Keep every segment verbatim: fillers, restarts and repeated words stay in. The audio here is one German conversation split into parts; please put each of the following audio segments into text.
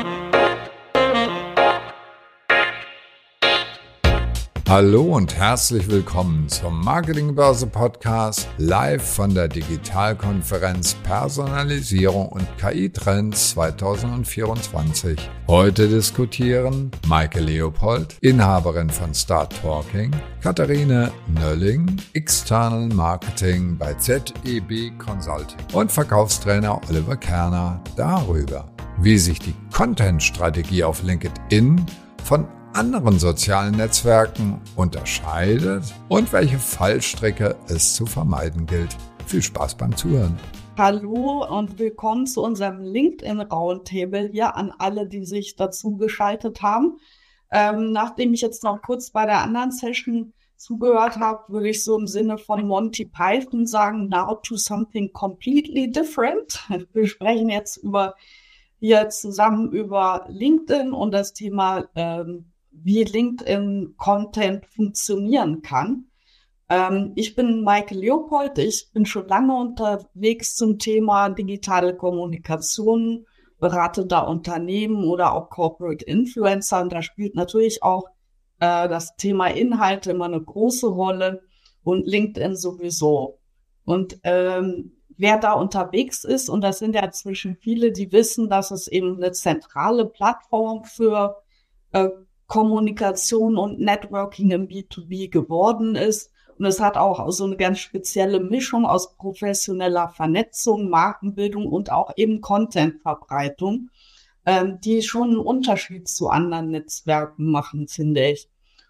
Hallo und herzlich willkommen zum Marketingbörse Podcast live von der Digitalkonferenz Personalisierung und K I-Trends zwanzig vierundzwanzig. Heute diskutieren Maike Leopold, Inhaberin von Start Talking, Katharine Nölling, External Marketing bei Z E B Consulting und Verkaufstrainer Oliver Kerner darüber, wie sich die Content-Strategie auf LinkedIn von anderen sozialen Netzwerken unterscheidet und welche Fallstricke es zu vermeiden gilt. Viel Spaß beim Zuhören. Hallo und willkommen zu unserem LinkedIn Roundtable hier an alle, die sich dazu geschaltet haben. Ähm, nachdem ich jetzt noch kurz bei der anderen Session zugehört habe, würde ich so im Sinne von Monty Python sagen, now to something completely different. Wir sprechen jetzt über hier zusammen über LinkedIn und das Thema ähm, wie LinkedIn-Content funktionieren kann. Ähm, ich bin Maike Leopold, ich bin schon lange unterwegs zum Thema digitale Kommunikation, berate da Unternehmen oder auch Corporate Influencer und da spielt natürlich auch äh, das Thema Inhalte immer eine große Rolle und LinkedIn sowieso. Und ähm, wer da unterwegs ist, und das sind ja inzwischen viele, die wissen, dass es eben eine zentrale Plattform für äh, Kommunikation und Networking im B zwei B geworden ist. Und es hat auch so eine ganz spezielle Mischung aus professioneller Vernetzung, Markenbildung und auch eben Contentverbreitung, ähm, die schon einen Unterschied zu anderen Netzwerken machen, finde ich.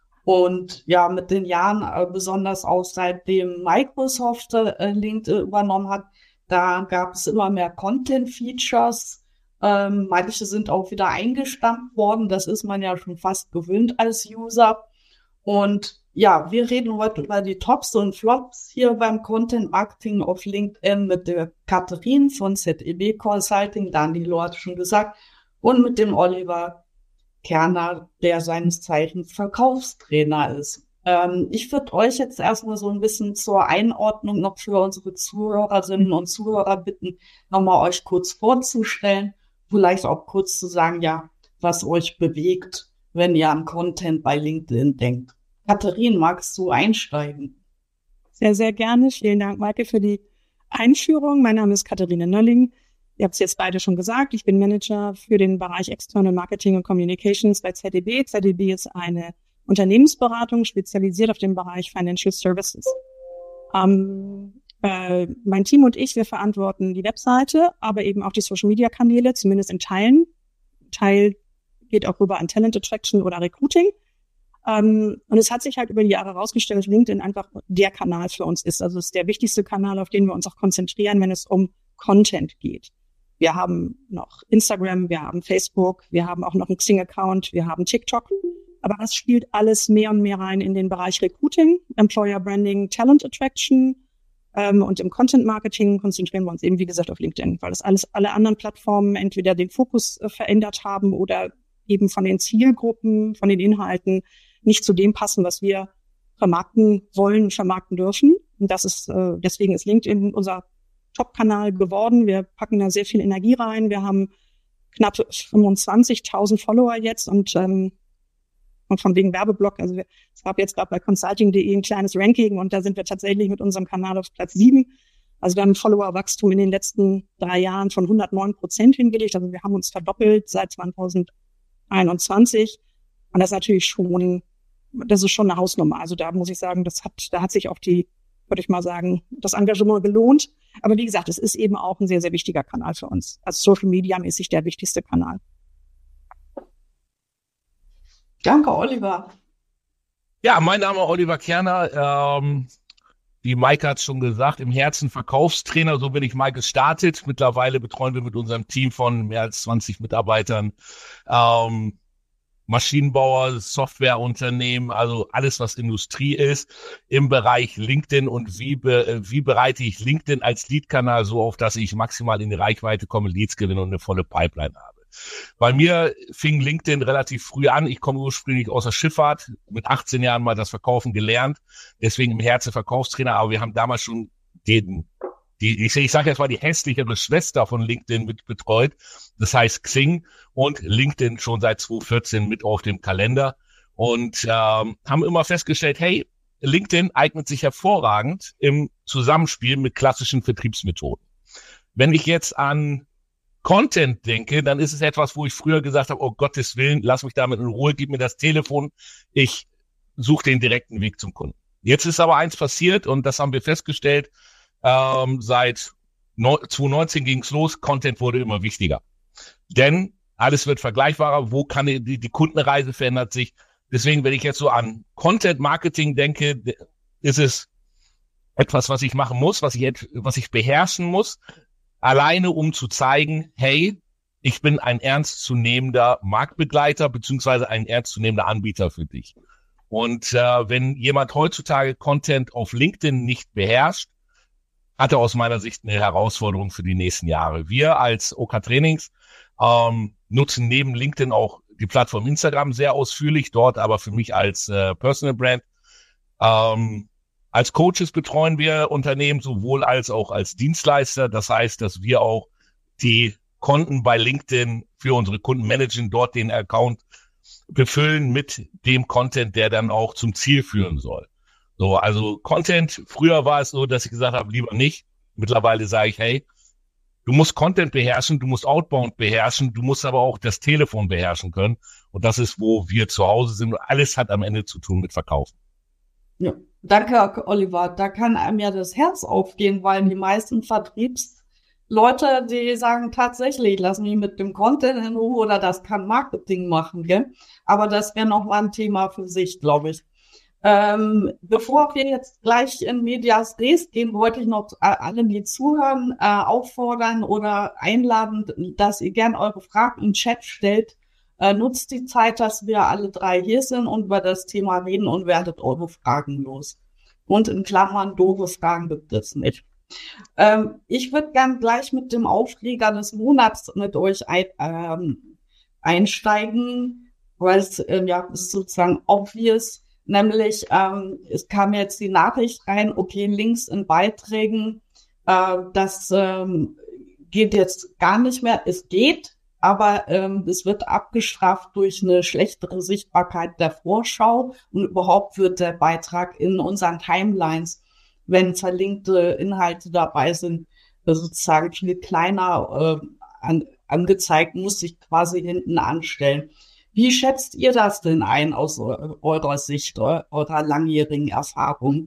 Und ja, mit den Jahren, äh, besonders auch seitdem Microsoft äh, LinkedIn übernommen hat, da gab es immer mehr Content-Features. Ähm, manche sind auch wieder eingestampft worden. Das ist man ja schon fast gewöhnt als User. Und ja, wir reden heute über die Tops und Flops hier beim Content Marketing auf LinkedIn mit der Katharine von Z E B Consulting, Daniel hat schon gesagt, und mit dem Oliver Kerner, der seines Zeichens Verkaufstrainer ist. Ähm, ich würde euch jetzt erstmal so ein bisschen zur Einordnung noch für unsere Zuhörerinnen und Zuhörer bitten, nochmal euch kurz vorzustellen. Vielleicht auch kurz zu sagen, ja, was euch bewegt, wenn ihr an Content bei LinkedIn denkt. Katharine, magst du einsteigen? Sehr, sehr gerne. Vielen Dank, Maike, für die Einführung. Mein Name ist Katharine Nölling. Ihr habt es jetzt beide schon gesagt. Ich bin Manager für den Bereich External Marketing und Communications bei Z E B. Z E B ist eine Unternehmensberatung, spezialisiert auf den Bereich Financial Services. Ähm, Äh, mein Team und ich, wir verantworten die Webseite, aber eben auch die Social-Media-Kanäle, zumindest in Teilen. Teil geht auch rüber an Talent Attraction oder Recruiting. Ähm, und es hat sich halt über die Jahre herausgestellt, dass LinkedIn einfach der Kanal für uns ist. Also es ist der wichtigste Kanal, auf den wir uns auch konzentrieren, wenn es um Content geht. Wir haben noch Instagram, wir haben Facebook, wir haben auch noch einen Xing-Account, wir haben TikTok. Aber das spielt alles mehr und mehr rein in den Bereich Recruiting, Employer Branding, Talent Attraction. Ähm, und im Content Marketing konzentrieren wir uns eben, wie gesagt, auf LinkedIn, weil das alles, alle anderen Plattformen entweder den Fokus äh, verändert haben oder eben von den Zielgruppen, von den Inhalten nicht zu dem passen, was wir vermarkten wollen und vermarkten dürfen. Und das ist, äh, deswegen ist LinkedIn unser Top-Kanal geworden. Wir packen da sehr viel Energie rein. Wir haben knapp fünfundzwanzigtausend Follower jetzt und, ähm, und von wegen Werbeblock, also wir, es gab jetzt gerade bei consulting punkt de ein kleines Ranking und da sind wir tatsächlich mit unserem Kanal auf Platz sieben. Also wir haben ein Follower-Wachstum in den letzten drei Jahren von hundertneun Prozent hingelegt. Also wir haben uns verdoppelt seit zwanzig einundzwanzig. Und das ist natürlich schon, das ist schon eine Hausnummer. Also da muss ich sagen, das hat, da hat sich auch die, würde ich mal sagen, das Engagement gelohnt. Aber wie gesagt, es ist eben auch ein sehr, sehr wichtiger Kanal für uns. Also Social Media mäßig der wichtigste Kanal. Danke, Oliver. Ja, mein Name ist Oliver Kerner. Ähm, wie Maike hat es schon gesagt, im Herzen Verkaufstrainer. So bin ich Maike gestartet. Mittlerweile betreuen wir mit unserem Team von mehr als zwanzig Mitarbeitern ähm, Maschinenbauer, Softwareunternehmen, also alles, was Industrie ist, im Bereich LinkedIn und wie, be, wie bereite ich LinkedIn als Lead-Kanal so auf, dass ich maximal in die Reichweite komme, Leads gewinne und eine volle Pipeline habe. Bei mir fing LinkedIn relativ früh an. Ich komme ursprünglich aus der Schifffahrt, mit achtzehn Jahren mal das Verkaufen gelernt, deswegen im Herzen Verkaufstrainer, aber wir haben damals schon den die, ich, ich sage jetzt mal, die hässlichere Schwester von LinkedIn mit betreut. Das heißt Xing und LinkedIn schon seit zwanzig vierzehn mit auf dem Kalender und ähm, haben immer festgestellt, hey, LinkedIn eignet sich hervorragend im Zusammenspiel mit klassischen Vertriebsmethoden. Wenn ich jetzt an Content denke, dann ist es etwas, wo ich früher gesagt habe, oh Gottes Willen, lass mich damit in Ruhe, gib mir das Telefon, ich suche den direkten Weg zum Kunden. Jetzt ist aber eins passiert und das haben wir festgestellt, ähm, seit zwanzig neunzehn ging es los, Content wurde immer wichtiger. Denn alles wird vergleichbarer, wo kann die, die Kundenreise verändert sich. Deswegen, wenn ich jetzt so an Content Marketing denke, ist es etwas, was ich machen muss, was ich, was ich beherrschen muss, alleine um zu zeigen, hey, ich bin ein ernstzunehmender Marktbegleiter beziehungsweise ein ernstzunehmender Anbieter für dich. Und äh, wenn jemand heutzutage Content auf LinkedIn nicht beherrscht, hat er aus meiner Sicht eine Herausforderung für die nächsten Jahre. Wir als O K Trainings ähm, nutzen neben LinkedIn auch die Plattform Instagram sehr ausführlich, dort aber für mich als äh, Personal Brand. Ähm, als Coaches betreuen wir Unternehmen sowohl als auch als Dienstleister. Das heißt, dass wir auch die Konten bei LinkedIn für unsere Kunden managen, dort den Account befüllen mit dem Content, der dann auch zum Ziel führen soll. So, also Content, früher war es so, dass ich gesagt habe, lieber nicht. Mittlerweile sage ich, hey, du musst Content beherrschen, du musst Outbound beherrschen, du musst aber auch das Telefon beherrschen können. Und das ist, wo wir zu Hause sind. Und alles hat am Ende zu tun mit Verkaufen. Ja, danke, Oliver. Da kann einem ja das Herz aufgehen, weil die meisten Vertriebsleute, die sagen tatsächlich, lass mich mit dem Content in Ruhe oder das kann Marketing machen, gell? Aber das wäre noch mal ein Thema für sich, glaube ich. Ähm, bevor wir jetzt gleich in Medias Res gehen, wollte ich noch alle, die zuhören, äh, auffordern oder einladen, dass ihr gern eure Fragen im Chat stellt. Äh, nutzt die Zeit, dass wir alle drei hier sind und über das Thema reden und werdet eure Fragen los. Und in Klammern, doofe Fragen gibt es nicht. Ähm, ich würde gern gleich mit dem Aufreger des Monats mit euch ein, ähm, einsteigen, weil es äh, ja ist sozusagen obvious. Nämlich, ähm, es kam jetzt die Nachricht rein, okay, Links in Beiträgen, äh, das ähm, geht jetzt gar nicht mehr. Es geht, aber ähm, es wird abgestraft durch eine schlechtere Sichtbarkeit der Vorschau und überhaupt wird der Beitrag in unseren Timelines, wenn verlinkte Inhalte dabei sind, sozusagen viel kleiner äh, an, angezeigt, muss sich quasi hinten anstellen. Wie schätzt ihr das denn ein aus eurer Sicht, eurer langjährigen Erfahrung?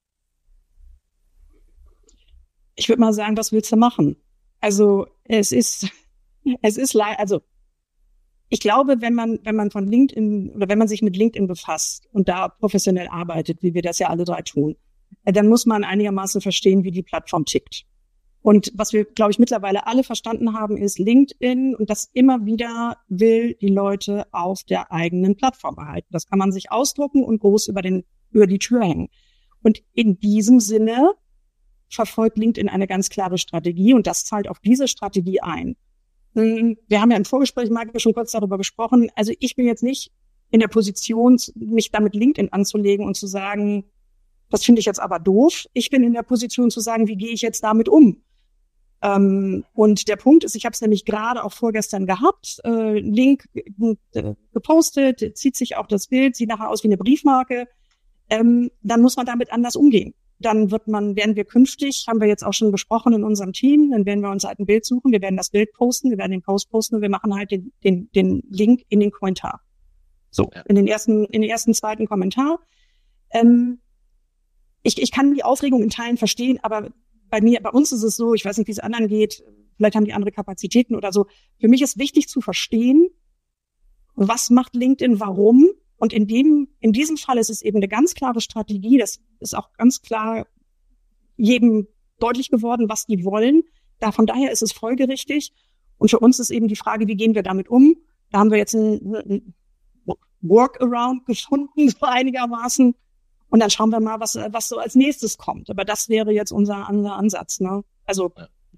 Ich würde mal sagen, was willst du machen? Also es ist, es ist leider, also ich glaube, wenn man, wenn man von LinkedIn oder wenn man sich mit LinkedIn befasst und da professionell arbeitet, wie wir das ja alle drei tun, dann muss man einigermaßen verstehen, wie die Plattform tickt. Und was wir, glaube ich, mittlerweile alle verstanden haben, ist LinkedIn und das immer wieder will die Leute auf der eigenen Plattform erhalten. Das kann man sich ausdrucken und groß über den, über die Tür hängen. Und in diesem Sinne verfolgt LinkedIn eine ganz klare Strategie und das zahlt auf diese Strategie ein. Wir haben ja im Vorgespräch, Marke, schon kurz darüber gesprochen. Also ich bin jetzt nicht in der Position, mich damit LinkedIn anzulegen und zu sagen, das finde ich jetzt aber doof. Ich bin in der Position zu sagen, wie gehe ich jetzt damit um? Ähm, und der Punkt ist, ich habe es nämlich gerade auch vorgestern gehabt, äh, Link äh, gepostet, zieht sich auch das Bild, sieht nachher aus wie eine Briefmarke. Ähm, dann muss man damit anders umgehen. Dann wird man, werden wir künftig, haben wir jetzt auch schon besprochen in unserem Team, dann werden wir uns halt ein Bild suchen, wir werden das Bild posten, wir werden den Post posten und wir machen halt den, den, den Link in den Kommentar. So, in den ersten, in den ersten, zweiten Kommentar. Ähm, ich, ich kann die Aufregung in Teilen verstehen, aber bei mir, bei uns ist es so, ich weiß nicht, wie es anderen geht, vielleicht haben die andere Kapazitäten oder so. Für mich ist wichtig zu verstehen, was macht LinkedIn, warum. Und in dem, in diesem Fall ist es eben eine ganz klare Strategie. Das ist auch ganz klar jedem deutlich geworden, was die wollen. Da, von daher ist es folgerichtig. Und für uns ist eben die Frage, wie gehen wir damit um? Da haben wir jetzt ein, ein Workaround gefunden, so einigermaßen. Und dann schauen wir mal, was, was so als nächstes kommt. Aber das wäre jetzt unser, unser Ansatz, ne? Also.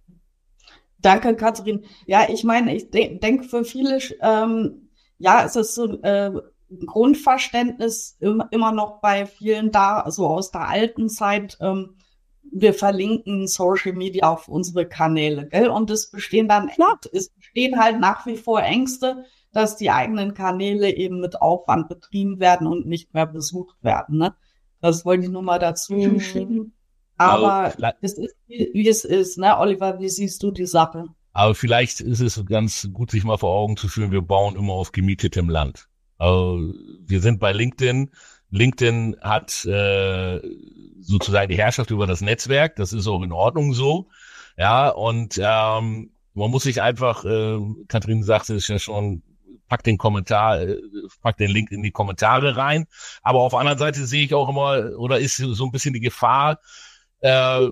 Danke, Katharin. Ja, ich meine, ich de- denke für viele, ähm, ja, es ist so, äh, Grundverständnis immer, immer noch bei vielen da, so aus der alten Zeit, ähm, wir verlinken Social Media auf unsere Kanäle, gell? Und es bestehen dann, es bestehen halt nach wie vor Ängste, dass die eigenen Kanäle eben mit Aufwand betrieben werden und nicht mehr besucht werden, ne? Das wollte ich nur mal dazu Mhm. schicken. Aber Aber es ist, wie wie es ist, ne? Oliver, wie siehst du die Sache? Aber vielleicht ist es ganz gut, sich mal vor Augen zu führen, wir bauen immer auf gemietetem Land. Also wir sind bei LinkedIn. LinkedIn hat äh, sozusagen die Herrschaft über das Netzwerk. Das ist auch in Ordnung so. Ja, und ähm, man muss sich einfach, äh, Katrin sagte es ja schon, pack den Kommentar, äh, pack den Link in die Kommentare rein. Aber auf der anderen Seite sehe ich auch immer, oder ist so ein bisschen die Gefahr, äh,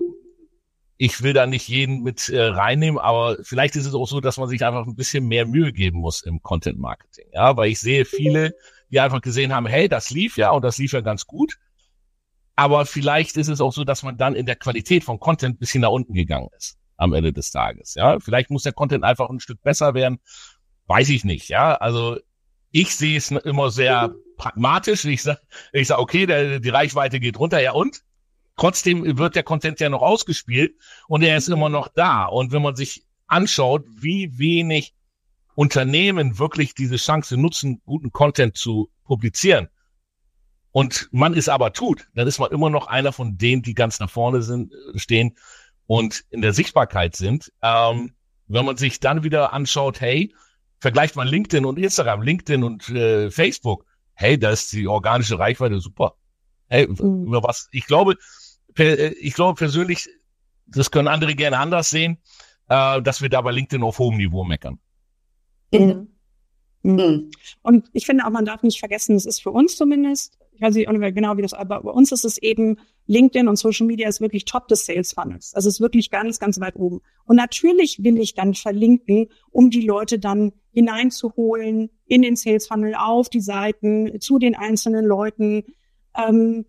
ich will da nicht jeden mit äh, reinnehmen, aber vielleicht ist es auch so, dass man sich einfach ein bisschen mehr Mühe geben muss im Content Marketing. Ja, weil ich sehe viele, die einfach gesehen haben, hey, das lief ja und das lief ja ganz gut. Aber vielleicht ist es auch so, dass man dann in der Qualität von Content ein bisschen nach unten gegangen ist am Ende des Tages. Ja, vielleicht muss der Content einfach ein Stück besser werden. Weiß ich nicht. Ja, also ich sehe es immer sehr pragmatisch. Ich sage, ich sag, okay, der, die Reichweite geht runter. Ja, und? Trotzdem wird der Content ja noch ausgespielt und er ist immer noch da. Und wenn man sich anschaut, wie wenig Unternehmen wirklich diese Chance nutzen, guten Content zu publizieren, und man es aber tut, dann ist man immer noch einer von denen, die ganz nach vorne sind, stehen und in der Sichtbarkeit sind. Ähm, wenn man sich dann wieder anschaut, hey, vergleicht man LinkedIn und Instagram, LinkedIn und äh, Facebook, hey, da ist die organische Reichweite super. Hey, mhm. über was? Ich glaube, per, ich glaube persönlich, das können andere gerne anders sehen, äh, dass wir da bei LinkedIn auf hohem Niveau meckern. Mhm. Mhm. Und ich finde auch, man darf nicht vergessen, es ist für uns zumindest, ich weiß nicht genau, wie das, aber bei uns ist es eben, LinkedIn und Social Media ist wirklich top des Sales Funnels. Also es ist wirklich ganz, ganz weit oben. Und natürlich will ich dann verlinken, um die Leute dann hineinzuholen in den Sales Funnel, auf die Seiten, zu den einzelnen Leuten. Ähm,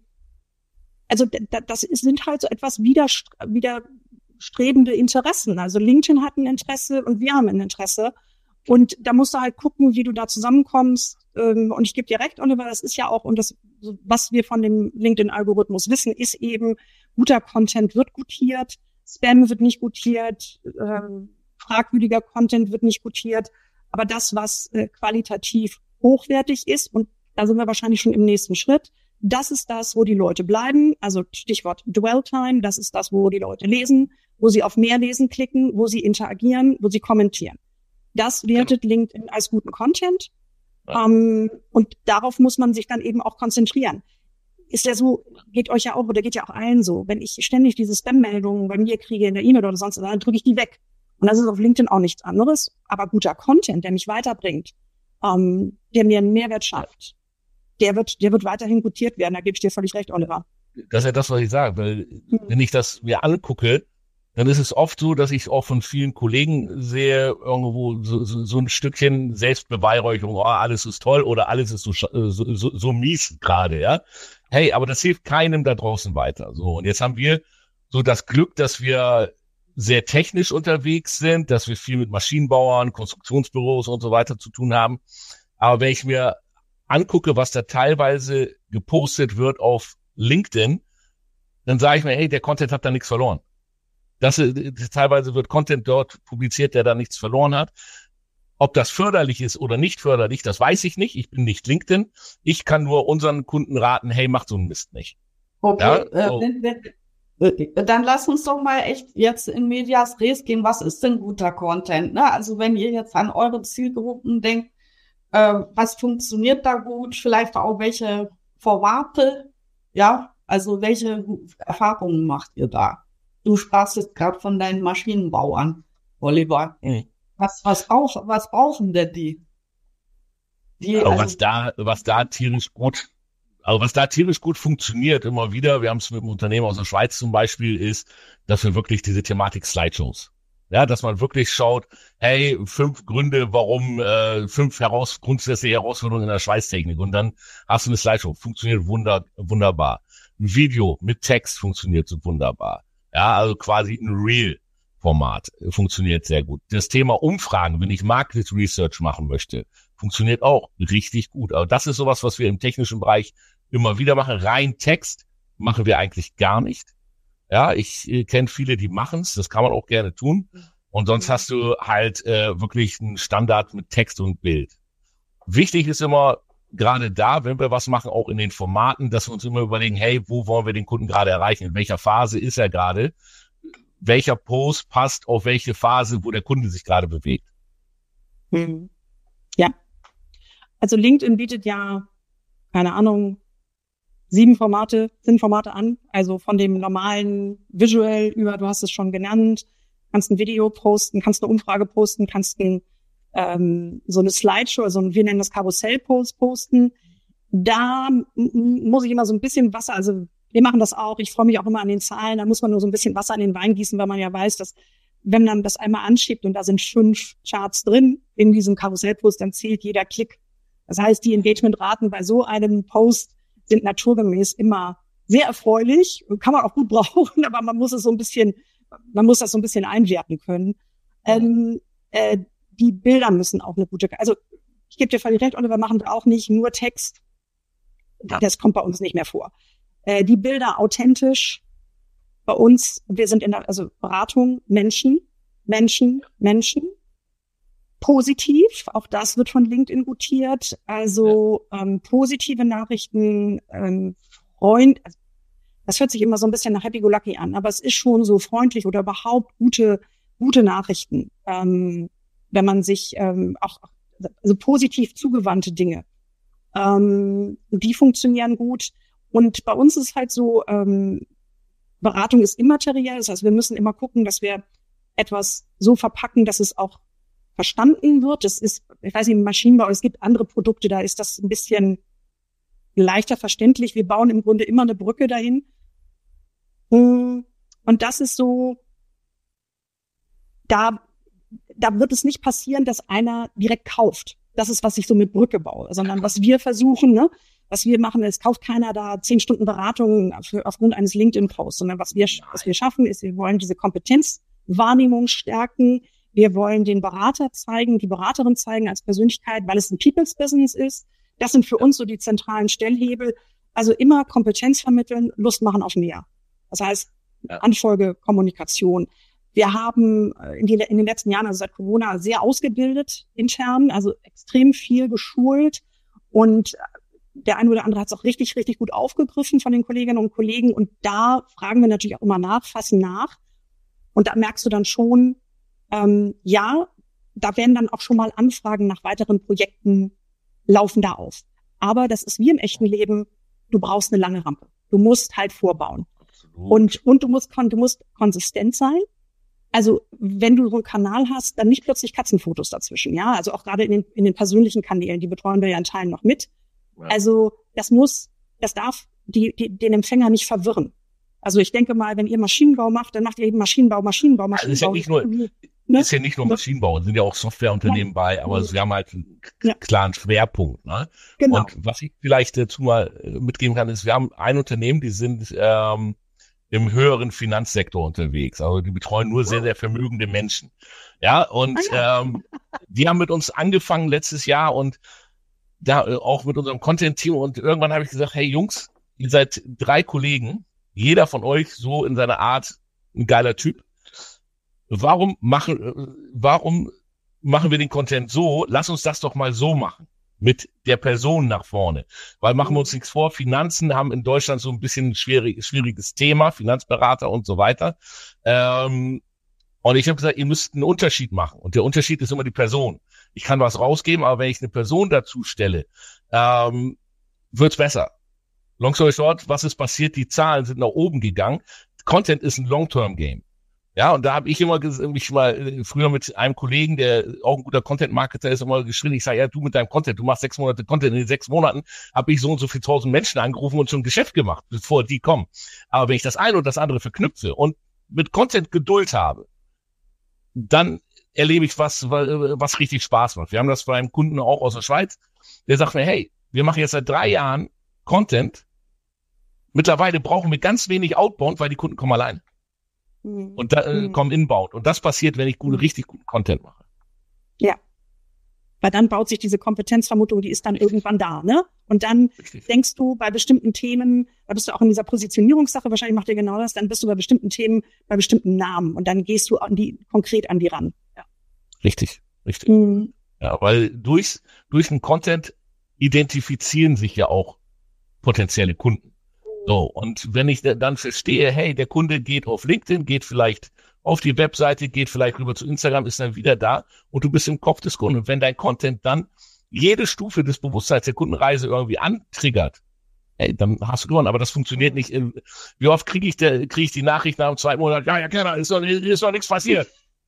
also d- das sind halt so etwas widerst- widerstrebende Interessen. Also LinkedIn hat ein Interesse und wir haben ein Interesse. Und da musst du halt gucken, wie du da zusammenkommst. Und ich gebe dir recht, Oliver, das ist ja auch, und das, was wir von dem LinkedIn-Algorithmus wissen, ist eben, guter Content wird gutiert, Spam wird nicht gutiert, ähm, fragwürdiger Content wird nicht gutiert. Aber das, was äh, qualitativ hochwertig ist, und da sind wir wahrscheinlich schon im nächsten Schritt, das ist das, wo die Leute bleiben. Also Stichwort Dwell Time, das ist das, wo die Leute lesen, wo sie auf mehr lesen klicken, wo sie interagieren, wo sie kommentieren. Das wertet LinkedIn als guten Content. Ja. Um, und darauf muss man sich dann eben auch konzentrieren. Ist ja so, geht euch ja auch, oder geht ja auch allen so. Wenn ich ständig diese Spam-Meldungen bei mir kriege in der E-Mail oder sonst, dann drücke ich die weg. Und das ist auf LinkedIn auch nichts anderes. Aber guter Content, der mich weiterbringt, um, der mir einen Mehrwert schafft, der wird, der wird weiterhin gutiert werden. Da gebe ich dir völlig recht, Oliver. Das ist ja das, was ich sage. Weil, hm. wenn ich das mir angucke, dann ist es oft so, dass ich auch von vielen Kollegen sehe, irgendwo so, so, so ein Stückchen Selbstbeweihräucherung, oh, alles ist toll oder alles ist so, so, so, so mies gerade, ja. Hey, aber das hilft keinem da draußen weiter. So, und jetzt haben wir so das Glück, dass wir sehr technisch unterwegs sind, dass wir viel mit Maschinenbauern, Konstruktionsbüros und so weiter zu tun haben. Aber wenn ich mir angucke, was da teilweise gepostet wird auf LinkedIn, dann sage ich mir, hey, der Content hat da nichts verloren. Das, das, teilweise wird Content dort publiziert, der da nichts verloren hat. Ob das förderlich ist oder nicht förderlich, das weiß ich nicht. Ich bin nicht LinkedIn. Ich kann nur unseren Kunden raten, hey, macht so einen Mist nicht. Okay, ja, so. äh, dann lass uns doch mal echt jetzt in Medias Res gehen. Was ist denn guter Content? Ne? Also wenn ihr jetzt an eure Zielgruppen denkt, äh, was funktioniert da gut? Vielleicht auch welche Formate? Ja, also welche Erfahrungen macht ihr da? Du sprachst jetzt gerade von deinen Maschinenbauern, Oliver. Mhm. Was, was, brauch, was brauchen denn die? die also, also, was da, was da tierisch gut, also was da tierisch gut funktioniert immer wieder, wir haben es mit einem Unternehmen aus der Schweiz zum Beispiel, ist, dass wir wirklich diese Thematik Slideshows, ja, dass man wirklich schaut, hey, fünf Gründe, warum, äh, fünf heraus, grundsätzliche Herausforderungen in der Schweißtechnik, und dann hast du eine Slideshow, funktioniert wunder, wunderbar. Ein Video mit Text funktioniert so wunderbar. Ja, also quasi ein Reel-Format funktioniert sehr gut. Das Thema Umfragen, wenn ich Market Research machen möchte, funktioniert auch richtig gut. Aber das ist sowas, was wir im technischen Bereich immer wieder machen. Rein Text machen wir eigentlich gar nicht. Ja, ich äh, kenne viele, die machen's. Das kann man auch gerne tun. Und sonst hast du halt äh, wirklich einen Standard mit Text und Bild. Wichtig ist immer, gerade da, wenn wir was machen, auch in den Formaten, dass wir uns immer überlegen, hey, wo wollen wir den Kunden gerade erreichen? In welcher Phase ist er gerade? Welcher Post passt auf welche Phase, wo der Kunde sich gerade bewegt? Hm. Ja. Also LinkedIn bietet ja, keine Ahnung, sieben Formate, sind Formate an. Also von dem normalen Visual über, du hast es schon genannt, kannst ein Video posten, kannst eine Umfrage posten, kannst ein ähm, so eine Slideshow, also wir nennen das Karussell-Post posten. Da m- muss ich immer so ein bisschen Wasser, also wir machen das auch, ich freue mich auch immer an den Zahlen, da muss man nur so ein bisschen Wasser in den Wein gießen, weil man ja weiß, dass wenn man das einmal anschiebt und da sind fünf Charts drin in diesem Karussellpost, dann zählt jeder Klick. Das heißt, die Engagementraten bei so einem Post sind naturgemäß immer sehr erfreulich, kann man auch gut brauchen, aber man muss es so ein bisschen, man muss das so ein bisschen einwerten können. Ähm, äh, die Bilder müssen auch eine gute, also ich gebe dir völlig recht, Oliver, machen wir auch nicht nur Text. Das kommt bei uns nicht mehr vor. Äh, die Bilder authentisch bei uns, wir sind in der, also Beratung, Menschen, Menschen, Menschen. Positiv, auch das wird von LinkedIn gutiert. Also ähm, positive Nachrichten, ähm, Freund, also, das hört sich immer so ein bisschen nach Happy-Go-Lucky an, aber es ist schon so freundlich oder überhaupt gute, gute Nachrichten, ähm, wenn man sich ähm, auch, also positiv zugewandte Dinge, ähm, die funktionieren gut. Und bei uns ist halt so, ähm, Beratung ist immateriell, das heißt, wir müssen immer gucken, dass wir etwas so verpacken, dass es auch verstanden wird. Das ist, ich weiß nicht, im Maschinenbau, es gibt andere Produkte, da ist das ein bisschen leichter verständlich. Wir bauen im Grunde immer eine Brücke dahin. Und das ist so, da, da wird es nicht passieren, dass einer direkt kauft. Das ist, was ich so mit Brücke baue, sondern was wir versuchen, ne, was wir machen, es kauft keiner da zehn Stunden Beratung für, aufgrund eines LinkedIn-Posts, sondern was wir, was wir schaffen, ist, wir wollen diese Kompetenzwahrnehmung stärken. Wir wollen den Berater zeigen, die Beraterin zeigen als Persönlichkeit, weil es ein People's Business ist. Das sind für uns so die zentralen Stellhebel. Also immer Kompetenz vermitteln, Lust machen auf mehr. Das heißt, Anfolge, Kommunikation. Wir haben in, die, in den letzten Jahren, also seit Corona, sehr ausgebildet intern, also extrem viel geschult. Und der eine oder andere hat es auch richtig, richtig gut aufgegriffen von den Kolleginnen und Kollegen. Und da fragen wir natürlich auch immer nach, fassen nach. Und da merkst du dann schon, ähm, ja, da werden dann auch schon mal Anfragen nach weiteren Projekten laufen da auf. Aber das ist wie im echten Leben, du brauchst eine lange Rampe. Du musst halt vorbauen. Absolut. Und, und du musst, du musst konsistent sein. Also, wenn du so einen Kanal hast, dann nicht plötzlich Katzenfotos dazwischen, ja. Also auch gerade in den, in den persönlichen Kanälen, die betreuen wir ja in Teilen noch mit. Ja. Also, das muss, das darf die, die, den Empfänger nicht verwirren. Also, ich denke mal, wenn ihr Maschinenbau macht, dann macht ihr eben Maschinenbau, Maschinenbau, Maschinenbau. Also ist ja nicht nur, ne? Ist ja nicht nur Maschinenbau, es sind ja auch Softwareunternehmen ja. bei, aber sie haben halt einen ja. klaren Schwerpunkt, ne? Genau. Und was ich vielleicht dazu mal mitgeben kann, ist, wir haben ein Unternehmen, die sind, ähm, im höheren Finanzsektor unterwegs. Also die betreuen nur sehr, sehr vermögende Menschen. Ja, und ähm, die haben mit uns angefangen letztes Jahr und da äh, auch mit unserem Content-Team. Und irgendwann habe ich gesagt, hey Jungs, ihr seid drei Kollegen, jeder von euch so in seiner Art ein geiler Typ. Warum machen, äh, warum machen wir den Content so? Lass uns das doch mal so machen. Mit der Person nach vorne. Weil machen wir uns nichts vor, Finanzen haben in Deutschland so ein bisschen ein schwierig, schwieriges Thema, Finanzberater und so weiter. Ähm, und ich habe gesagt, ihr müsst einen Unterschied machen. Und der Unterschied ist immer die Person. Ich kann was rausgeben, aber wenn ich eine Person dazu stelle, ähm, wird's besser. Long story short, was ist passiert? Die Zahlen sind nach oben gegangen. Content ist ein Long-Term-Game. Ja, und da habe ich immer mich mal früher mit einem Kollegen, der auch ein guter Content-Marketer ist, immer geschrieben, ich sage, ja, du mit deinem Content, du machst sechs Monate Content, in den sechs Monaten habe ich so und so viel tausend Menschen angerufen und schon ein Geschäft gemacht, bevor die kommen. Aber wenn ich das eine und das andere verknüpfe und mit Content Geduld habe, dann erlebe ich was, was richtig Spaß macht. Wir haben das bei einem Kunden auch aus der Schweiz, der sagt mir, hey, wir machen jetzt seit drei Jahren Content, mittlerweile brauchen wir ganz wenig Outbound, weil die Kunden kommen allein. Und da äh, kommen inbound. Und das passiert, wenn ich gute, richtig guten Content mache. Ja. Weil dann baut sich diese Kompetenzvermutung, die ist dann irgendwann da, ne? Und dann Richtig. denkst du bei bestimmten Themen, da bist du auch in dieser Positionierungssache, wahrscheinlich macht ihr genau das, dann bist du bei bestimmten Themen, bei bestimmten Namen und dann gehst du an die, konkret an die ran. Ja. Richtig, richtig. Mhm. Ja, weil durch, durch den Content identifizieren sich ja auch potenzielle Kunden. So, und wenn ich dann verstehe, hey, der Kunde geht auf LinkedIn, geht vielleicht auf die Webseite, geht vielleicht rüber zu Instagram, ist dann wieder da und du bist im Kopf des Kunden. Und wenn dein Content dann jede Stufe des Bewusstseins der Kundenreise irgendwie antriggert, hey, dann hast du gewonnen. Aber das funktioniert nicht. Wie oft kriege ich, der, kriege ich die Nachricht nach dem zweiten Monat, ja, ja, gerne, ist doch, ist doch nichts passiert.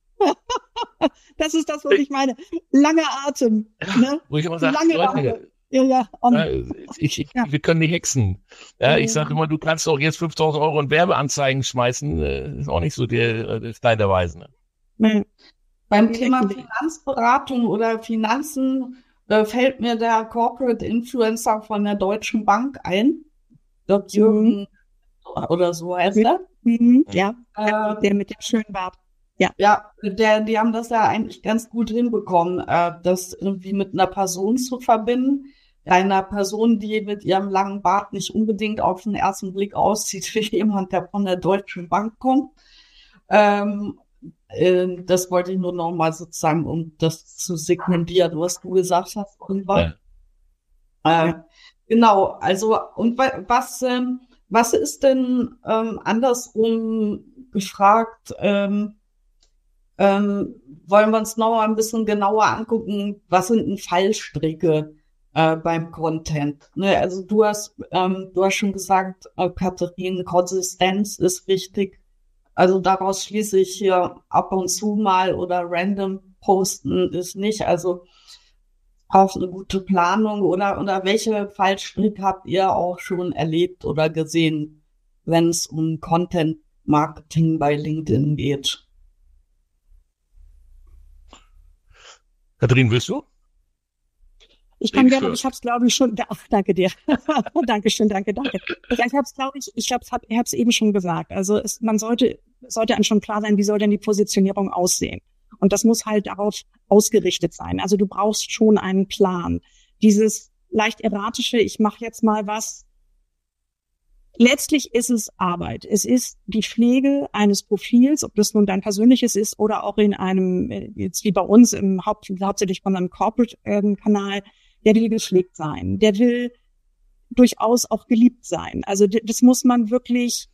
Das ist das, was ich meine. Langer Atem. Ne? Wo ich immer sage, Lange Leute, ja, ja, um, ja, ich, ich, ja. wir können nicht hexen. Ja, ich sage immer, du kannst doch jetzt fünftausend Euro in Werbeanzeigen schmeißen. Das ist auch nicht so der, der Stein der Weisen. Ne? Beim Thema Finanzberatung oder Finanzen äh, fällt mir der Corporate Influencer von der Deutschen Bank ein. Dort Jürgen mhm. oder so heißt er. Mhm. Ja, äh, der mit dem schönen Bart. Ja, ja, der, die haben das ja eigentlich ganz gut hinbekommen, äh, das irgendwie mit einer Person zu verbinden. Einer Person, die mit ihrem langen Bart nicht unbedingt auf den ersten Blick aussieht wie jemand, der von der Deutschen Bank kommt. Ähm, äh, das wollte ich nur noch mal sozusagen, um das zu segmentieren, was du gesagt hast. Ja. Äh, genau, also und was, ähm, was ist denn ähm, andersrum gefragt, ähm, ähm, wollen wir uns noch mal ein bisschen genauer angucken, was sind denn Fallstricke äh, beim Content? Ne, also du hast, ähm, du hast schon gesagt, äh, Katharine, Konsistenz ist wichtig. Also daraus schließe ich hier ab und zu mal oder random posten ist nicht. Also braucht eine gute Planung oder oder welche Fallstricke habt ihr auch schon erlebt oder gesehen, wenn es um Content Marketing bei LinkedIn geht? Katharine, willst du? Ich kann gerne, ich habe es glaube ich schon, ach, danke dir. Dankeschön, danke, danke. Ich, ich habe es glaube ich, ich glaube, ich habe es eben schon gesagt. Also es, man sollte, sollte einem schon klar sein, wie soll denn die Positionierung aussehen? Und das muss halt darauf ausgerichtet sein. Also du brauchst schon einen Plan. Dieses leicht erratische, ich mache jetzt mal was. Letztlich ist es Arbeit. Es ist die Pflege eines Profils, ob das nun dein persönliches ist oder auch in einem, jetzt wie bei uns im Haupt, hauptsächlich von einem Corporate-Kanal, der will gepflegt sein. Der will durchaus auch geliebt sein. Also das muss man wirklich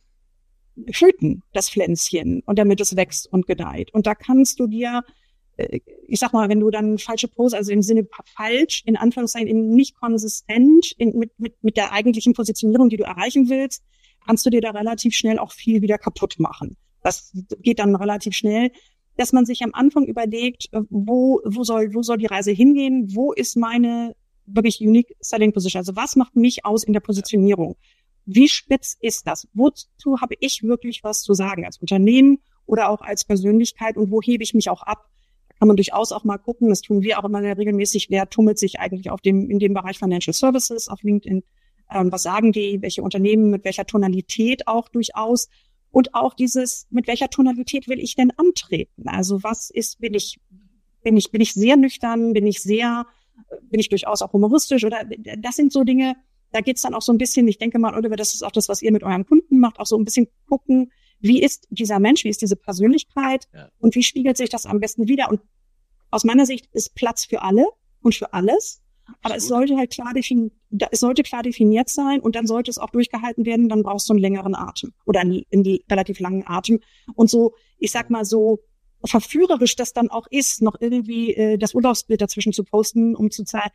hüten, das Pflänzchen, und damit es wächst und gedeiht. Und da kannst du dir, ich sag mal, wenn du dann falsche Pose, also im Sinne falsch, in Anführungszeichen eben nicht konsistent in, mit, mit, mit der eigentlichen Positionierung, die du erreichen willst, kannst du dir da relativ schnell auch viel wieder kaputt machen. Das geht dann relativ schnell, dass man sich am Anfang überlegt, wo, wo soll, wo soll die Reise hingehen? Wo ist meine wirklich unique selling position? Also was macht mich aus in der Positionierung? Wie spitz ist das? Wozu habe ich wirklich was zu sagen als Unternehmen oder auch als Persönlichkeit, und wo hebe ich mich auch ab? Kann man durchaus auch mal gucken, das tun wir auch immer sehr regelmäßig, wer tummelt sich eigentlich auf dem, in dem Bereich Financial Services auf LinkedIn, ähm, was sagen die, welche Unternehmen, mit welcher Tonalität auch durchaus, und auch dieses, mit welcher Tonalität will ich denn antreten? Also was ist, bin ich, bin ich, bin ich sehr nüchtern, bin ich sehr, bin ich durchaus auch humoristisch, oder das sind so Dinge, da geht's dann auch so ein bisschen, ich denke mal, Oliver, das ist auch das, was ihr mit eurem Kunden macht, auch so ein bisschen gucken, wie ist dieser Mensch, wie ist diese Persönlichkeit, ja, und wie spiegelt sich das am besten wider? Und aus meiner Sicht ist Platz für alle und für alles, aber es sollte halt klar definiert, es sollte klar definiert sein, und dann sollte es auch durchgehalten werden, dann brauchst du einen längeren Atem oder einen, einen relativ langen Atem. Und so, ich sag mal so, verführerisch das dann auch ist, noch irgendwie äh, das Urlaubsbild dazwischen zu posten, um zu zeigen,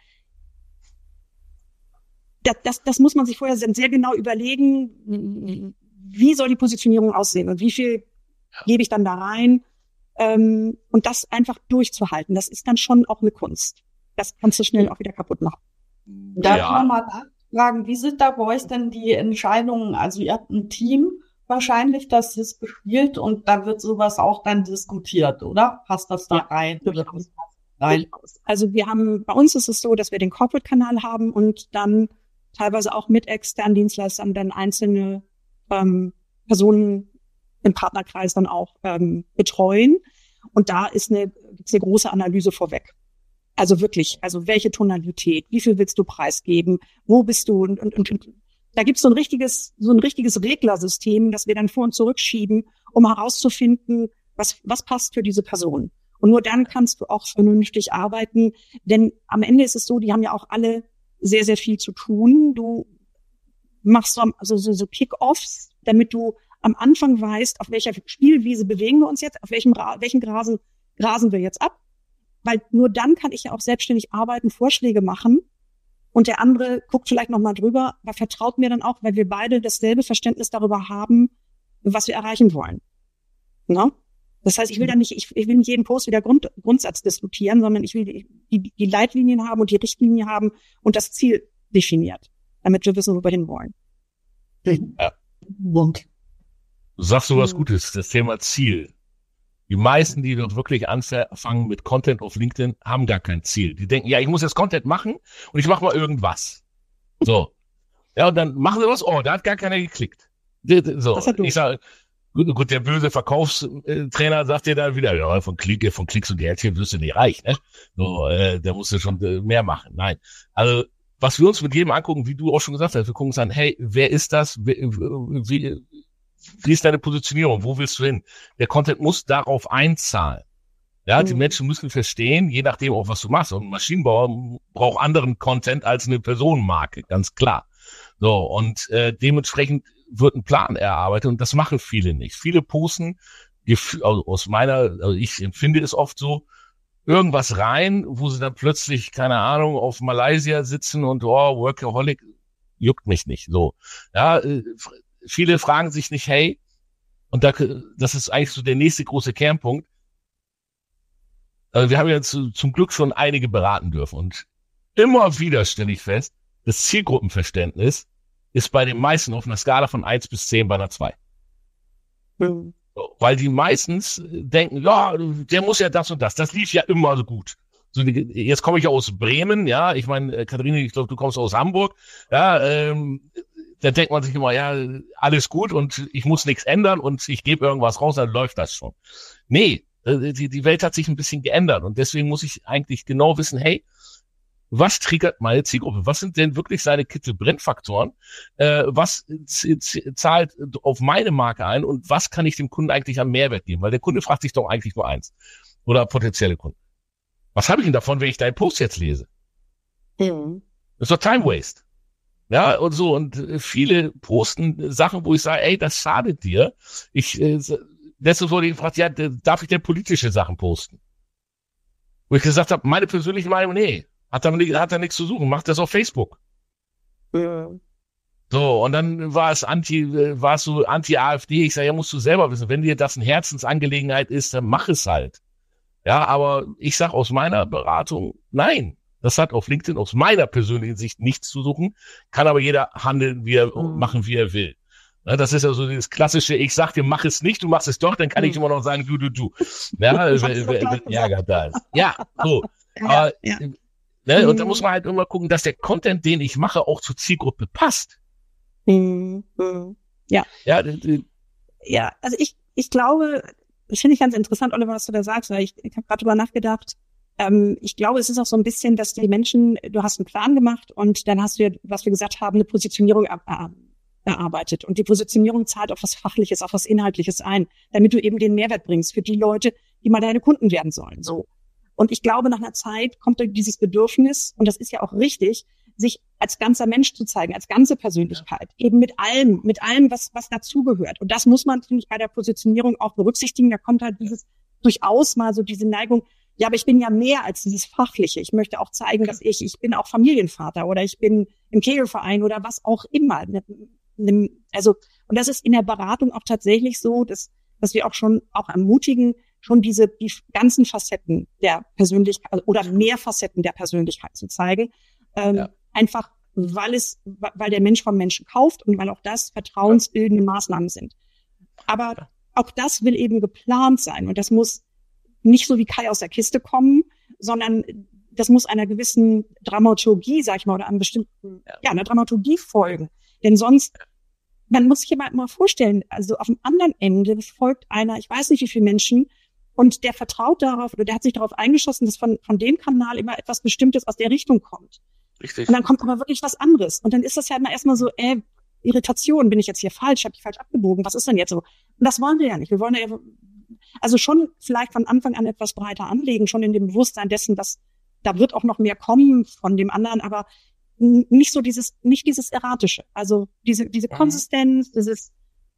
das, das, das muss man sich vorher sehr genau überlegen, wie soll die Positionierung aussehen und wie viel ja. gebe ich dann da rein, ähm, und das einfach durchzuhalten, das ist dann schon auch eine Kunst. Das kannst du schnell auch wieder kaputt machen. Darf ja. ich mal nachfragen, wie sind da bei euch denn die Entscheidungen? Also ihr habt ein Team wahrscheinlich, das das bespielt, und da wird sowas auch dann diskutiert, oder? Passt das da ja, rein? Durchaus. Rein? Also wir haben, bei uns ist es so, dass wir den Corporate-Kanal haben und dann teilweise auch mit externen Dienstleistern dann einzelne ähm, Personen im Partnerkreis dann auch ähm, betreuen. Und da ist eine, eine große Analyse vorweg. Also wirklich, also welche Tonalität, wie viel willst du preisgeben, wo bist du und, und, und, und da gibt's so ein richtiges, so ein richtiges Reglersystem, das wir dann vor und zurückschieben, um herauszufinden, was, was passt für diese Person. Und nur dann kannst du auch vernünftig arbeiten, denn am Ende ist es so, die haben ja auch alle sehr, sehr viel zu tun. Du machst so, also so, so Kick-Offs, damit du am Anfang weißt, auf welcher Spielwiese bewegen wir uns jetzt, auf welchem, welchen Grasen grasen wir jetzt ab. Weil nur dann kann ich ja auch selbstständig arbeiten, Vorschläge machen. Und der andere guckt vielleicht noch mal drüber, aber vertraut mir dann auch, weil wir beide dasselbe Verständnis darüber haben, was wir erreichen wollen. Ne? Das heißt, ich will da nicht, ich, ich will nicht jeden Post wieder Grund, Grundsatz diskutieren, sondern ich will die, die, die Leitlinien haben und die Richtlinie haben und das Ziel definiert, damit wir wissen, wo wir hinwollen. Ja. Du sagst so was Gutes, das Thema Ziel. Die meisten, die dort wirklich anfangen mit Content auf LinkedIn, haben gar kein Ziel. Die denken, ja, ich muss jetzt Content machen und ich mache mal irgendwas. So. Ja, und dann machen sie was, oh, da hat gar keiner geklickt. So, ich sage, gut, gut, der böse Verkaufstrainer sagt dir dann wieder, ja, von Klick, von Klicks und Herzchen wirst du nicht reich, ne? So, äh, da musst du schon äh, mehr machen. Nein. Also, was wir uns mit jedem angucken, wie du auch schon gesagt hast, wir gucken uns an, hey, wer ist das? Wie, wie, wie ist deine Positionierung? Wo willst du hin? Der Content muss darauf einzahlen. Ja, mhm. Die Menschen müssen verstehen, je nachdem auch, was du machst. Und ein Maschinenbauer braucht anderen Content als eine Personenmarke, ganz klar. So, und äh, dementsprechend wird ein Plan erarbeitet und das machen viele nicht. Viele posten, also aus meiner, also ich empfinde es oft so, irgendwas rein, wo sie dann plötzlich, keine Ahnung, auf Malaysia sitzen und, oh, Workaholic, juckt mich nicht. So, ja, äh, viele fragen sich nicht, hey, und da, das ist eigentlich so der nächste große Kernpunkt. Also wir haben ja zu, zum Glück schon einige beraten dürfen und immer wieder stelle ich fest, das Zielgruppenverständnis ist bei den meisten auf einer Skala von eins bis zehn bei einer zwei. Mhm. So, weil die meistens denken, ja, der muss ja das und das, das lief ja immer so gut. So, jetzt komme ich aus Bremen, ja, ich meine, Katharina, ich glaube, du kommst aus Hamburg, ja, ähm, da denkt man sich immer, ja, alles gut und ich muss nichts ändern und ich gebe irgendwas raus, dann läuft das schon. Nee, die, die Welt hat sich ein bisschen geändert und deswegen muss ich eigentlich genau wissen, hey, was triggert meine Zielgruppe? Was sind denn wirklich seine Kittel-Brennfaktoren? Äh, was z- z- zahlt auf meine Marke ein und was kann ich dem Kunden eigentlich an Mehrwert geben? Weil der Kunde fragt sich doch eigentlich nur eins. Oder potenzielle Kunden. Was habe ich denn davon, wenn ich deinen Post jetzt lese? Mhm. Das ist doch Time Waste. Ja, und so. Und viele posten Sachen, wo ich sage, ey, das schadet dir. Ich, äh, letztes wurde ich gefragt, ja, darf ich denn politische Sachen posten? Wo ich gesagt habe, meine persönliche Meinung, nee. Hat da, hat da nichts zu suchen, macht das auf Facebook. Ja. So, und dann war es anti, war es so anti-AfD. Ich sage, ja, musst du selber wissen, wenn dir das eine Herzensangelegenheit ist, dann mach es halt. Ja, aber ich sage aus meiner Beratung, nein. Das hat auf LinkedIn aus meiner persönlichen Sicht nichts zu suchen, kann aber jeder handeln, wie er, mhm. machen, wie er will. Ja, das ist ja so das klassische, ich sag dir, mach es nicht, du machst es doch, dann kann mhm. ich immer noch sagen, du, du, du. Ja, wenn, wenn Ärger da ist. Ja, so. Ja, aber, ja. Ne, mhm. Und da muss man halt immer gucken, dass der Content, den ich mache, auch zur Zielgruppe passt. Mhm. Ja. Ja, ja, also ich, ich glaube, das finde ich ganz interessant, Oliver, was du da sagst, weil ich, ich habe gerade drüber nachgedacht. Ähm, ich glaube, es ist auch so ein bisschen, dass die Menschen, du hast einen Plan gemacht und dann hast du ja, was wir gesagt haben, eine Positionierung er, erarbeitet. Und die Positionierung zahlt auf was Fachliches, auf was Inhaltliches ein, damit du eben den Mehrwert bringst für die Leute, die mal deine Kunden werden sollen. So. Und ich glaube, nach einer Zeit kommt dieses Bedürfnis, und das ist ja auch richtig, sich als ganzer Mensch zu zeigen, als ganze Persönlichkeit, ja. Eben mit allem, mit allem, was, was dazugehört. Und das muss man, finde ich, bei der Positionierung auch berücksichtigen. Da kommt halt dieses, durchaus mal so diese Neigung, ja, aber ich bin ja mehr als dieses Fachliche. Ich möchte auch zeigen, dass ich, ich bin auch Familienvater oder ich bin im Kegelverein oder was auch immer. Also, und das ist in der Beratung auch tatsächlich so, dass, dass wir auch schon auch ermutigen, schon diese, die ganzen Facetten der Persönlichkeit oder mehr Facetten der Persönlichkeit zu zeigen. Ähm, ja. Einfach, weil es, weil der Mensch vom Menschen kauft und weil auch das vertrauensbildende Maßnahmen sind. Aber auch das will eben geplant sein und das muss nicht so wie Kai aus der Kiste kommen, sondern das muss einer gewissen Dramaturgie, sag ich mal, oder einem bestimmten, ja, einer Dramaturgie folgen. Denn sonst, man muss sich immer mal vorstellen, also auf dem anderen Ende folgt einer, ich weiß nicht wie viele Menschen, Und der vertraut darauf, oder der hat sich darauf eingeschossen, dass von, von dem Kanal immer etwas Bestimmtes aus der Richtung kommt. Richtig. Und dann kommt aber wirklich was anderes. Und dann ist das ja immer erstmal so, äh, Irritation, bin ich jetzt hier falsch, habe ich falsch abgebogen, was ist denn jetzt so? Und das wollen wir ja nicht. Wir wollen ja, also schon vielleicht von Anfang an etwas breiter anlegen, schon in dem Bewusstsein dessen, dass da wird auch noch mehr kommen von dem anderen, aber nicht so dieses, nicht dieses Erratische. Also diese, diese Konsistenz, dieses,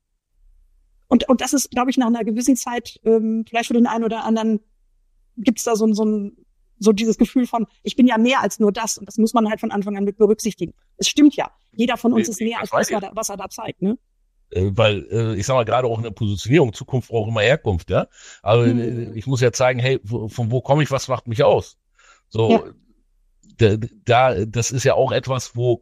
und, und das ist, glaube ich, nach einer gewissen Zeit, ähm, vielleicht für den einen oder anderen, gibt's da so, so ein, so dieses Gefühl von, ich bin ja mehr als nur das, und das muss man halt von Anfang an mit berücksichtigen. Es stimmt ja. Jeder von uns ist mehr als was er da, was er da zeigt, ne? Äh, weil, äh, ich sag mal, gerade auch in der Positionierung, Zukunft braucht immer Herkunft, ja. Aber hm. ich muss ja zeigen, hey, wo, von wo komme ich, was macht mich aus? So, ja. da, da, das ist ja auch etwas, wo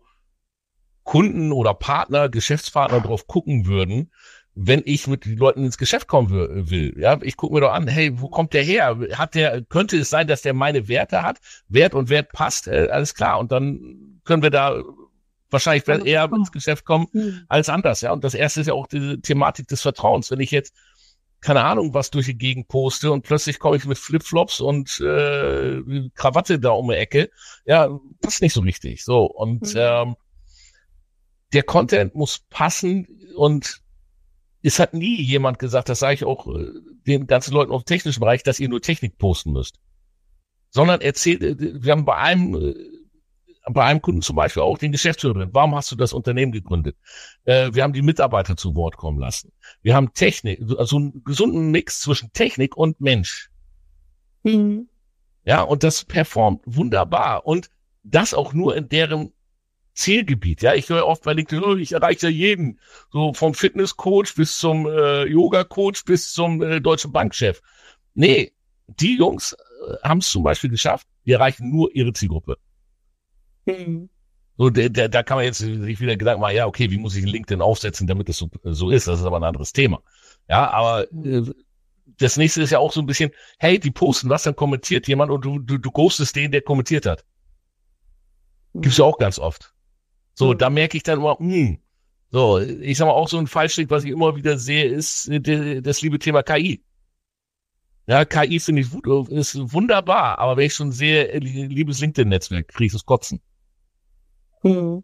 Kunden oder Partner, Geschäftspartner drauf gucken würden, wenn ich mit den Leuten ins Geschäft kommen will. Ja, ich gucke mir doch an, hey, wo kommt der her? Hat der, könnte es sein, dass der meine Werte hat? Wert und Wert passt, äh, alles klar. Und dann können wir da wahrscheinlich eher ins Geschäft kommen mhm. als anders. Ja, und das erste ist ja auch die Thematik des Vertrauens. Wenn ich jetzt, keine Ahnung, was durch die Gegend poste und plötzlich komme ich mit Flipflops und äh, Krawatte da um die Ecke, ja, passt nicht so richtig. So, und mhm. ähm, der Content muss passen, und es hat nie jemand gesagt, das sage ich auch äh, den ganzen Leuten auf dem technischen Bereich, dass ihr nur Technik posten müsst. Sondern erzählt, äh, wir haben bei einem, äh, bei einem Kunden zum Beispiel auch den Geschäftsführer drin. Warum hast du das Unternehmen gegründet? Äh, wir haben die Mitarbeiter zu Wort kommen lassen. Wir haben Technik, also einen gesunden Mix zwischen Technik und Mensch. Mhm. Ja, und das performt wunderbar. Und das auch nur in deren Zielgebiet. Ja, ich höre oft bei LinkedIn, oh, ich erreiche ja jeden. So vom Fitnesscoach bis zum äh, Yoga-Coach bis zum äh, deutschen Bankchef. Nee, die Jungs äh, haben es zum Beispiel geschafft, die erreichen nur ihre Zielgruppe. Mhm. So, der, der, da kann man jetzt sich wieder Gedanken machen, ja, okay, wie muss ich LinkedIn aufsetzen, damit es so, so ist? Das ist aber ein anderes Thema. Ja, aber äh, das nächste ist ja auch so ein bisschen, hey, die posten was, dann kommentiert jemand und du, du, du ghostest den, der kommentiert hat. Gibt's ja auch ganz oft. So, mhm. da merke ich dann immer, mh, so, ich sag mal, auch so ein Fallstrick, was ich immer wieder sehe, ist de, das liebe Thema K I. Ja, K I finde ich ist wunderbar, aber wenn ich schon sehe, liebes LinkedIn-Netzwerk, kriege ich das Kotzen. Mhm.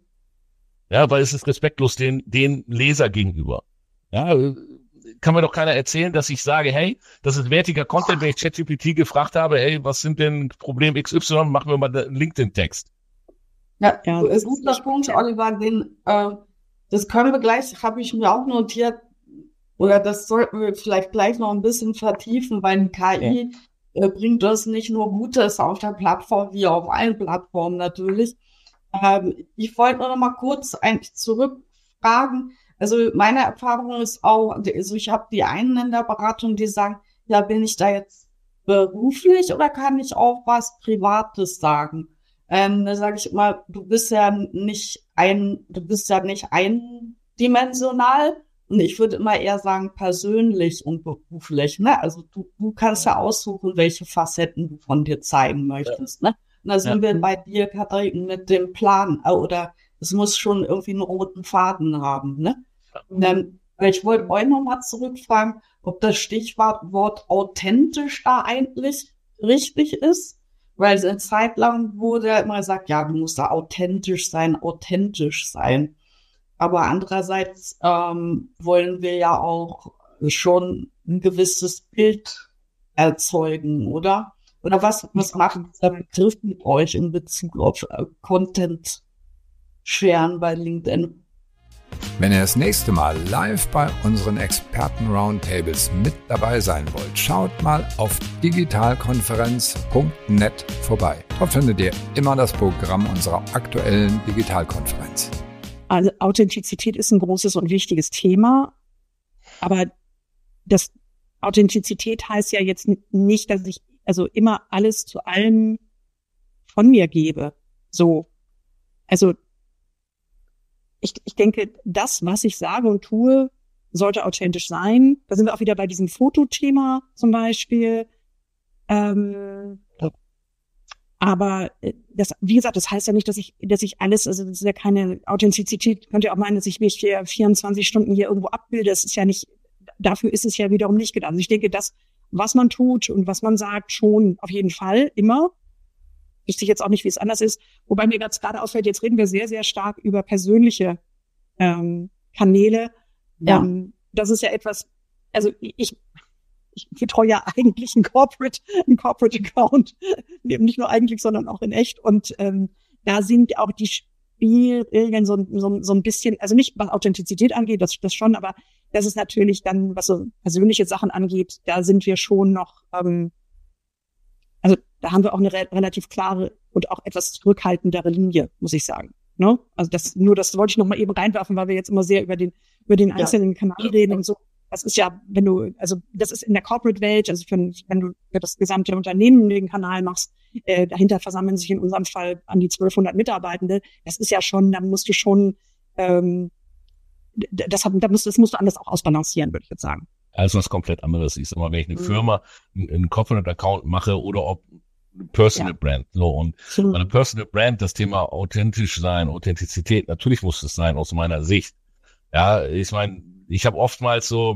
Ja, weil es ist respektlos den, den Leser gegenüber. Ja, kann mir doch keiner erzählen, dass ich sage, hey, das ist wertiger Content, wenn ich ChatGPT gefragt habe, hey, was sind denn Problem X Y, machen wir mal einen LinkedIn-Text. Ja, ja, ist ein guter Punkt, Oliver, den, äh, das können wir gleich, habe ich mir auch notiert, oder das sollten wir vielleicht gleich noch ein bisschen vertiefen, weil die K I ja. äh, bringt das nicht nur Gutes auf der Plattform, wie auf allen Plattformen natürlich. Ähm, ich wollte nur noch mal kurz eigentlich zurückfragen. Also meine Erfahrung ist auch, also ich habe die einen in der Beratung, die sagen, ja, bin ich da jetzt beruflich oder kann ich auch was Privates sagen? Ähm, da sage ich immer, du bist ja nicht ein, du bist ja nicht eindimensional. Und ich würde immer eher sagen, persönlich und beruflich, ne? Also du, du kannst ja aussuchen, welche Facetten du von dir zeigen möchtest, ne? Und da sind ja. wir bei dir, Katrin, mit dem Plan, oder es muss schon irgendwie einen roten Faden haben, ne? Und dann, ich wollte euch nochmal zurückfragen, ob das Stichwort Wort authentisch da eigentlich richtig ist. Weil eine Zeit lang wurde ja immer gesagt, ja, du musst da authentisch sein, authentisch sein. Aber andererseits ähm, wollen wir ja auch schon ein gewisses Bild erzeugen, oder? Oder was, was macht dieser Begriff mit euch in Bezug auf äh, Content sharen bei LinkedIn? Wenn ihr das nächste Mal live bei unseren Experten-Roundtables mit dabei sein wollt, schaut mal auf digitalkonferenz punkt net vorbei. Dort findet ihr immer das Programm unserer aktuellen Digitalkonferenz. Also Authentizität ist ein großes und wichtiges Thema, aber das Authentizität heißt ja jetzt nicht, dass ich also immer alles zu allem von mir gebe. So, also Ich, ich denke, das, was ich sage und tue, sollte authentisch sein. Da sind wir auch wieder bei diesem Fotothema zum Beispiel. Ähm, aber das, wie gesagt, das heißt ja nicht, dass ich, dass ich alles, also das ist ja keine Authentizität. Könnt ihr auch meinen, dass ich mich hier vierundzwanzig Stunden hier irgendwo abbilde. Das ist ja nicht, dafür ist es ja wiederum nicht gedacht. Also ich denke, das, was man tut und was man sagt, schon auf jeden Fall immer. Wüsste ich jetzt auch nicht, wie es anders ist. Wobei mir ganz gerade auffällt, jetzt reden wir sehr, sehr stark über persönliche ähm, Kanäle. Ja. Ähm, das ist ja etwas, also ich, ich betreue ja eigentlich einen Corporate, einen Corporate Account. Nicht nur eigentlich, sondern auch in echt. Und ähm, da sind auch die Spielregeln so, so, so ein bisschen, also nicht was Authentizität angeht, das, das schon, aber das ist natürlich dann, was so persönliche Sachen angeht, da sind wir schon noch, ähm, also da haben wir auch eine re- relativ klare und auch etwas zurückhaltendere Linie, muss ich sagen. Ne? Also das, nur das wollte ich noch mal eben reinwerfen, weil wir jetzt immer sehr über den, über den einzelnen ja. Kanal reden und so. Das ist ja, wenn du, also das ist in der Corporate-Welt, also für, wenn du für das gesamte Unternehmen den Kanal machst, äh, dahinter versammeln sich in unserem Fall an die zwölfhundert Mitarbeitende. Das ist ja schon, da musst du schon, ähm, das, hat, da musst, das musst du anders auch ausbalancieren, würde ich jetzt sagen. Also was komplett anderes ist. Aber wenn ich eine mhm. Firma, einen Corporate-Account mache oder ob Personal ja. Brand. So, und so. Bei einer Personal Brand, das Thema authentisch sein, Authentizität, natürlich muss es sein, aus meiner Sicht. Ja, ich meine, ich habe oftmals so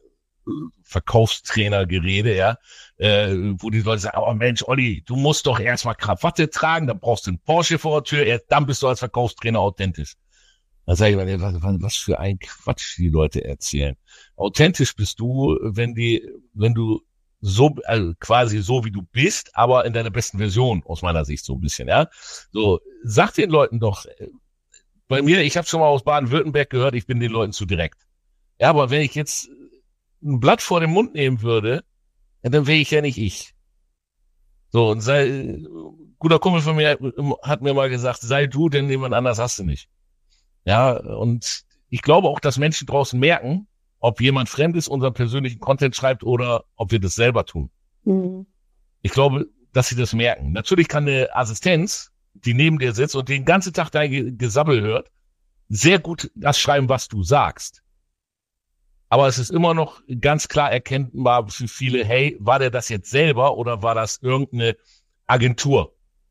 Verkaufstrainer-Gerede, ja, äh, wo die Leute sagen, oh Mensch, Olli, du musst doch erstmal Krawatte tragen, dann brauchst du einen Porsche vor der Tür, erst dann bist du als Verkaufstrainer authentisch. Da sage ich mir, was, was für ein Quatsch die Leute erzählen. Authentisch bist du, wenn die, wenn du so, also quasi so wie du bist, aber in deiner besten Version, aus meiner Sicht so ein bisschen, ja. So, sag den Leuten doch, bei mir, ich habe schon mal aus Baden-Württemberg gehört, ich bin den Leuten zu direkt. Ja, aber wenn ich jetzt ein Blatt vor den Mund nehmen würde, ja, dann wäre ich ja nicht ich. So, und sei, guter Kumpel von mir hat mir mal gesagt, sei du, denn jemand anders hast du nicht. Ja, und ich glaube auch, dass Menschen draußen merken, ob jemand Fremdes unseren persönlichen Content schreibt oder ob wir das selber tun. Mhm. Ich glaube, dass sie das merken. Natürlich kann eine Assistenz, die neben dir sitzt und den ganzen Tag dein Gesabbel hört, sehr gut das schreiben, was du sagst. Aber es ist immer noch ganz klar erkennbar für viele, hey, war der das jetzt selber oder war das irgendeine Agentur?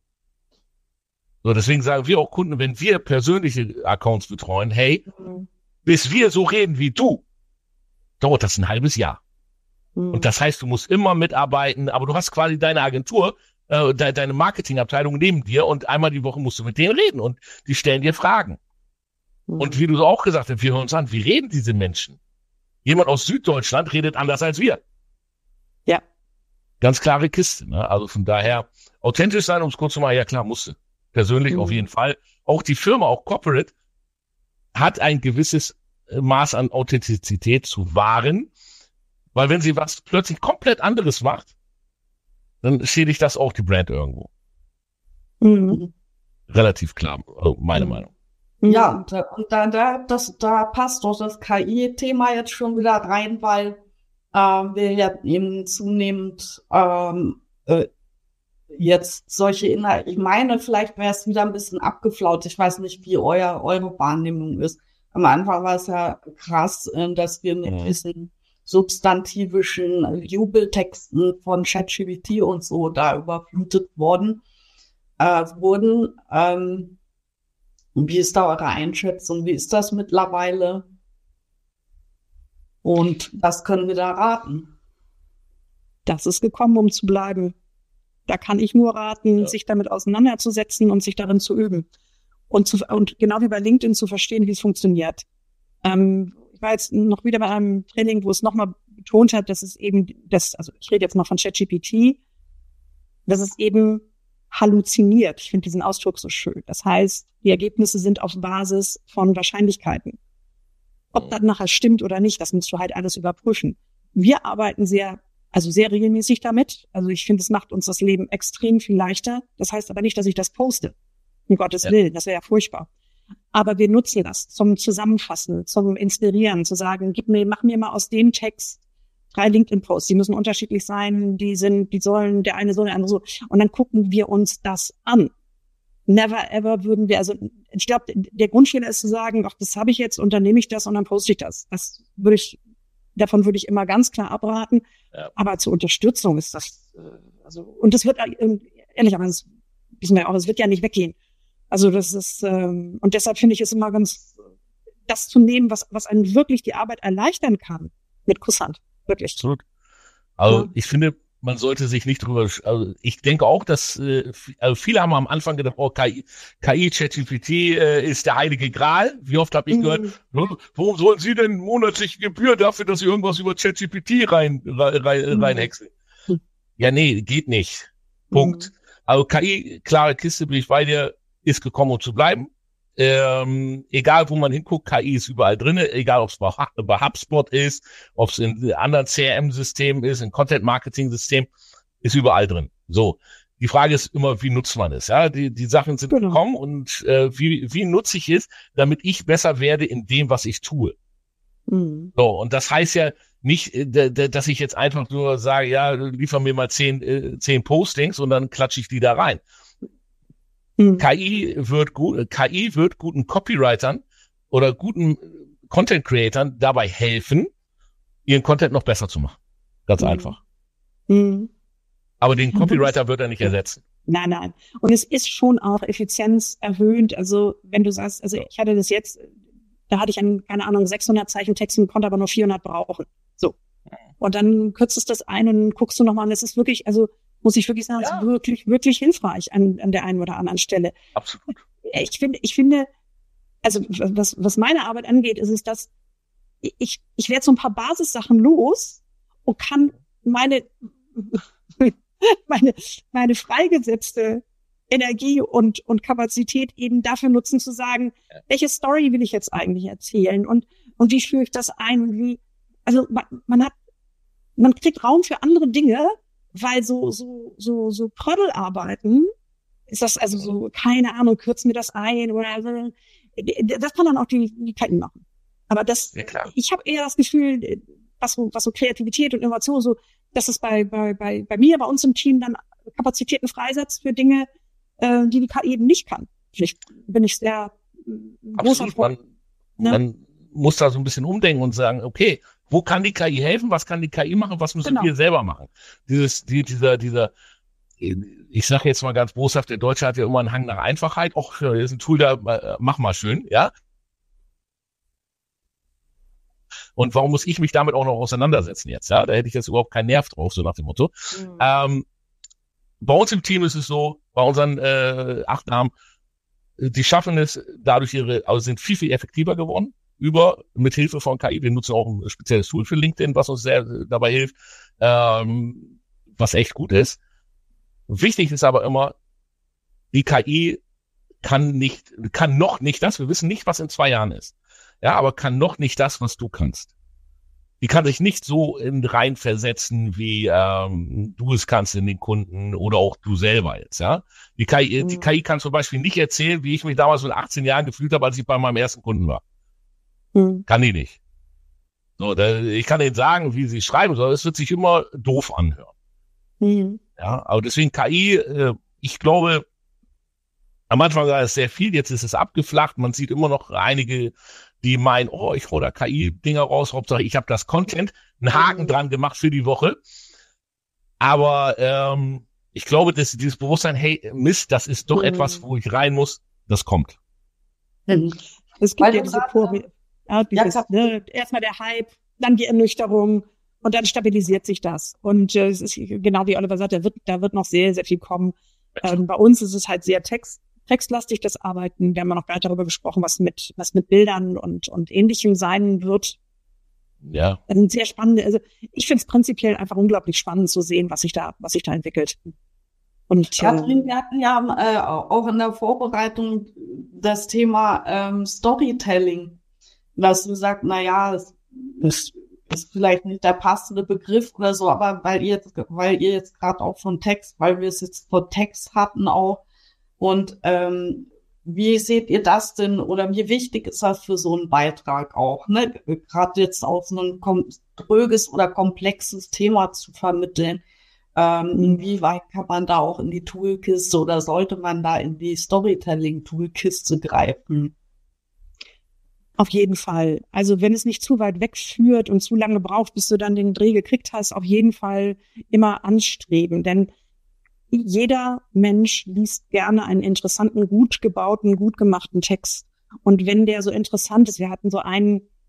So, deswegen sagen wir auch Kunden, wenn wir persönliche Accounts betreuen, hey, mhm. bis wir so reden wie du, dauert das ein halbes Jahr. Mhm. Und das heißt, du musst immer mitarbeiten, aber du hast quasi deine Agentur, äh, de- deine Marketingabteilung neben dir und einmal die Woche musst du mit denen reden und die stellen dir Fragen. Mhm. Und wie du auch gesagt hast, wir hören uns an, wie reden diese Menschen? Jemand aus Süddeutschland redet anders als wir. Ja. Ganz klare Kiste, ne? Also von daher, authentisch sein, um es kurz zu machen, ja klar, musste. Persönlich mhm. auf jeden Fall. Auch die Firma, auch Corporate, hat ein gewisses Maß an Authentizität zu wahren, weil wenn sie was plötzlich komplett anderes macht, dann schädigt das auch die Brand irgendwo. Mhm. Relativ klar, also meine mhm. Meinung. Ja, und, und da, da, das, da passt doch das K I-Thema jetzt schon wieder rein, weil äh, wir ja eben zunehmend ähm, äh, jetzt solche Inhalte, ich meine, vielleicht wäre es wieder ein bisschen abgeflaut. Ich weiß nicht, wie euer, eure Wahrnehmung ist. Am Anfang war es ja krass, äh, dass wir mit mhm. diesen substantivischen Jubeltexten von ChatGPT und so da überflutet worden, äh, wurden. Ähm, Wie ist da eure Einschätzung? Wie ist das mittlerweile? Und was können wir da raten? Das ist gekommen, um zu bleiben. Da kann ich nur raten, ja. sich damit auseinanderzusetzen und sich darin zu üben. Und, zu, und genau wie bei LinkedIn zu verstehen, wie es funktioniert. Ähm, ich war jetzt noch wieder bei einem Training, wo es nochmal betont hat, dass es eben, das, also ich rede jetzt mal von ChatGPT, dass es eben halluziniert. Ich finde diesen Ausdruck so schön. Das heißt, die Ergebnisse sind auf Basis von Wahrscheinlichkeiten. Ob das nachher stimmt oder nicht, das musst du halt alles überprüfen. Wir arbeiten sehr, also sehr regelmäßig damit. Also ich finde, es macht uns das Leben extrem viel leichter. Das heißt aber nicht, dass ich das poste. Um Gottes ja. Willen, das wäre ja furchtbar. Aber wir nutzen das zum Zusammenfassen, zum Inspirieren, zu sagen, gib mir, mach mir mal aus dem Text drei LinkedIn-Posts, die müssen unterschiedlich sein, die sind, die sollen, der eine so, der andere so. Und dann gucken wir uns das an. Never ever würden wir, also ich glaube, der Grundfehler ist zu sagen, ach, das habe ich jetzt und dann nehme ich das und dann poste ich das. Das würde ich, davon würde ich immer ganz klar abraten. Ja. Aber zur Unterstützung ist das, also, und das wird, ehrlich, aber das wissen wir auch, das wird ja nicht weggehen. Also das ist, ähm, und deshalb finde ich es immer ganz, das zu nehmen, was, was einen wirklich die Arbeit erleichtern kann, mit Kusshand. Wirklich. Absolut. Also Ja. ich finde, man sollte sich nicht drüber, also ich denke auch, dass äh, also viele haben am Anfang gedacht, oh, K I, K I, ChatGPT äh, ist der heilige Gral. Wie oft habe ich Mhm. gehört, warum sollen Sie denn monatliche Gebühr dafür, dass Sie irgendwas über ChatGPT rein, rein, rein, Mhm. reinhexen? Mhm. Ja, nee, geht nicht. Punkt. Mhm. Also K I, klare Kiste, bin ich bei dir, ist gekommen, um zu bleiben. Ähm, egal, wo man hinguckt, K I ist überall drin, egal, ob es bei, bei HubSpot ist, ob es in anderen C R M-Systemen ist, in Content-Marketing-Systemen, ist überall drin. So, die Frage ist immer, wie nutzt man es? Ja, die, die Sachen sind Genau. gekommen und äh, wie, wie nutze ich es, damit ich besser werde in dem, was ich tue. Mhm. So, und das heißt ja nicht, äh, d- d- dass ich jetzt einfach nur sage, ja, liefer mir mal zehn, äh, zehn Postings und dann klatsche ich die da rein. Mhm. K I wird gut, K I wird guten Copywritern oder guten Content Creatern dabei helfen, ihren Content noch besser zu machen. Ganz Mhm. einfach. Mhm. Aber den Und Copywriter wird er nicht ja. ersetzen. Nein, nein. Und es ist schon auch Effizienz erhöht. Also wenn du sagst, also ich hatte das jetzt, da hatte ich einen, keine Ahnung, sechshundert Zeichen Text und konnte aber nur vierhundert brauchen. So. Und dann kürzt es das ein und dann guckst du nochmal und es ist wirklich, also muss ich wirklich sagen, es Ja. ist wirklich, wirklich hilfreich an, an der einen oder anderen Stelle. Absolut. Ich finde, ich finde, also was, was meine Arbeit angeht, ist es, dass ich, ich werde so ein paar Basissachen los und kann meine, meine, meine freigesetzte Energie und, und Kapazität eben dafür nutzen, zu sagen, welche Story will ich jetzt eigentlich erzählen und, und wie führe ich das ein und wie, also man, man hat, man kriegt Raum für andere Dinge, weil so, so, so, so Prödelarbeiten, ist das also so, keine Ahnung, kürzen wir das ein oder so, das kann dann auch die, die K I machen. Aber das, Ja, klar. ich habe eher das Gefühl, was so, was so Kreativität und Innovation so, dass es bei, bei, bei, bei mir, bei uns im Team dann Kapazitäten freisetzt für Dinge, äh, die die K I eben nicht kann. Vielleicht bin ich sehr äh, großer Absolut. Freund. Man, Ne? man muss da so ein bisschen umdenken und sagen, okay, wo kann die K I helfen? Was kann die K I machen? Was müssen Genau. wir selber machen? Dieses, die, dieser, dieser, ich sage jetzt mal ganz boshaft, der Deutsche hat ja immer einen Hang nach Einfachheit. Och, hier ist ein Tool da, äh, mach mal schön, ja. Und warum muss ich mich damit auch noch auseinandersetzen jetzt? Ja, da hätte ich jetzt überhaupt keinen Nerv drauf, so nach dem Motto. Mhm. Ähm, bei uns im Team ist es so, bei unseren äh, acht Damen, die schaffen es dadurch ihre, also sind viel, viel effektiver geworden über, mit Hilfe von K I. Wir nutzen auch ein spezielles Tool für LinkedIn, was uns sehr äh, dabei hilft, ähm, was echt gut ist. Wichtig ist aber immer, die K I kann nicht, kann noch nicht das, wir wissen nicht, was in zwei Jahren ist. Ja, aber kann noch nicht das, was du kannst. Die kann sich nicht so in rein versetzen, wie ähm, du es kannst in den Kunden oder auch du selber jetzt, ja. Die K I, Mhm. die K I kann zum Beispiel nicht erzählen, wie ich mich damals mit achtzehn Jahren gefühlt habe, als ich bei meinem ersten Kunden war. Mhm. Kann die nicht. So, da, ich kann denen sagen, wie sie schreiben soll, es wird sich immer doof anhören. Mhm. Ja, aber deswegen K I, äh, ich glaube, am Anfang war es sehr viel, jetzt ist es abgeflacht. Man sieht immer noch einige, die meinen, oh, ich hole da K I-Dinger raus, Hauptsache ich habe das Content, einen Haken Mhm. dran gemacht für die Woche. Aber ähm, ich glaube, dass dieses Bewusstsein, hey, Mist, das ist doch Mhm. etwas, wo ich rein muss, das kommt. Mhm. Es Weil gibt ja du diese grad, Kurve. Ja, dieses, klar. ne, erstmal der Hype, dann die Ernüchterung und dann stabilisiert sich das. Und äh, es ist genau wie Oliver sagt, da wird, da wird noch sehr, sehr viel kommen. Ähm, bei uns ist es halt sehr text, textlastig, das Arbeiten. Wir haben ja noch gar nicht darüber gesprochen, was mit, was mit Bildern und, und Ähnlichem sein wird. Ja, Das sind sehr spannende, also ich finde es prinzipiell einfach unglaublich spannend zu sehen, was sich da, was sich da entwickelt. Und Katrin, äh, wir hatten ja äh, auch in der Vorbereitung das Thema ähm, Storytelling, dass du sagst, na ja, es das, ist vielleicht nicht der passende Begriff oder so, aber weil ihr jetzt, weil ihr jetzt gerade auch von Text, weil wir es jetzt von Text hatten auch und ähm, wie seht ihr das denn oder wie wichtig ist das für so einen Beitrag auch, ne? Gerade jetzt auch so ein kom- dröges oder komplexes Thema zu vermitteln. Ähm, Mhm. inwieweit kann man da auch in die Toolkiste oder sollte man da in die Storytelling-Toolkiste greifen? auf jeden Fall. Also wenn es nicht zu weit wegführt und zu lange braucht, bis du dann den Dreh gekriegt hast, auf jeden Fall immer anstreben. Denn jeder Mensch liest gerne einen interessanten, gut gebauten, gut gemachten Text. Und wenn der so interessant ist, wir hatten so einen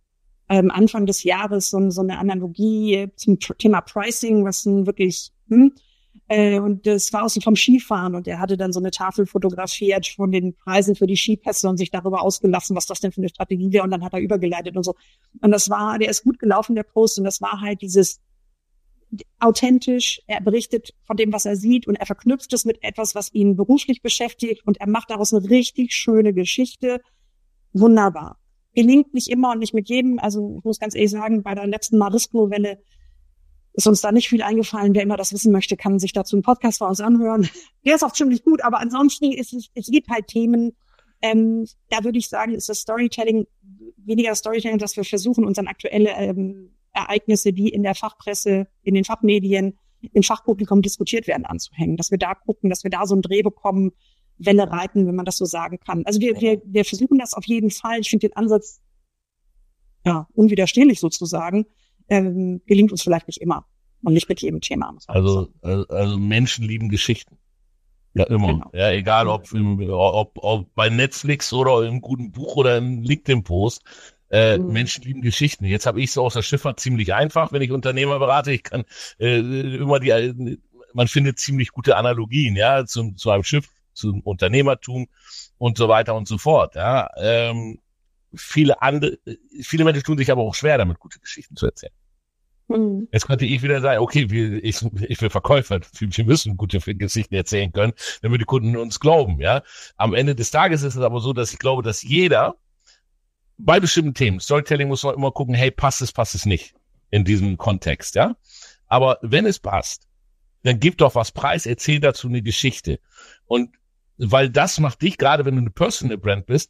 ähm, Anfang des Jahres so, so eine Analogie zum Thema Pricing, was ein wirklich, hm, äh, und das war aus dem vom Skifahren und er hatte dann so eine Tafel fotografiert von den Preisen für die Skipässe und sich darüber ausgelassen, was das denn für eine Strategie wäre und dann hat er übergeleitet und so. Und das war, der ist gut gelaufen, der Post, und das war halt dieses authentisch, er berichtet von dem, was er sieht, und er verknüpft es mit etwas, was ihn beruflich beschäftigt, und er macht daraus eine richtig schöne Geschichte. Wunderbar. Gelingt nicht immer und nicht mit jedem. Also ich muss ganz ehrlich sagen, bei der letzten Marisco-Welle ist uns da nicht viel eingefallen. Wer immer das wissen möchte, kann sich dazu einen Podcast von uns anhören. Der ist auch ziemlich gut, aber ansonsten ist es, es gibt halt Themen, ähm, da würde ich sagen, ist das Storytelling weniger Storytelling, dass wir versuchen, unseren aktuelle ähm, Ereignisse, die in der Fachpresse, in den Fachmedien, im Fachpublikum diskutiert werden, anzuhängen. Dass wir da gucken, dass wir da so einen Dreh bekommen, Welle reiten, wenn man das so sagen kann. Also wir, wir, wir versuchen das auf jeden Fall. Ich finde den Ansatz, ja, unwiderstehlich sozusagen, ähm, gelingt uns vielleicht nicht immer und nicht mit jedem Thema. Also, also, also Menschen lieben Geschichten. Ja, immer. Genau. Ja, egal ob, im, ob, ob bei Netflix oder im guten Buch oder im LinkedIn-Post. Äh, mhm. Menschen lieben Geschichten. Jetzt habe ich es aus der Schifffahrt ziemlich einfach, wenn ich Unternehmer berate. Ich kann äh, immer die, man findet ziemlich gute Analogien, ja, zum, zu einem Schiff, zum Unternehmertum und so weiter und so fort. Ja, ähm, viele andere, viele Menschen tun sich aber auch schwer damit, gute Geschichten zu erzählen. Mhm. Jetzt könnte ich wieder sagen, okay, wir, ich, ich will Verkäufer, wir müssen gute Geschichten erzählen können, damit die Kunden uns glauben. Ja, am Ende des Tages ist es aber so, dass ich glaube, dass jeder bei bestimmten Themen, Storytelling muss man immer gucken, hey, passt es, passt es nicht in diesem Kontext, ja. Aber wenn es passt, dann gib doch was preis, erzähl dazu eine Geschichte. Und weil das macht dich, gerade wenn du eine Personal Brand bist,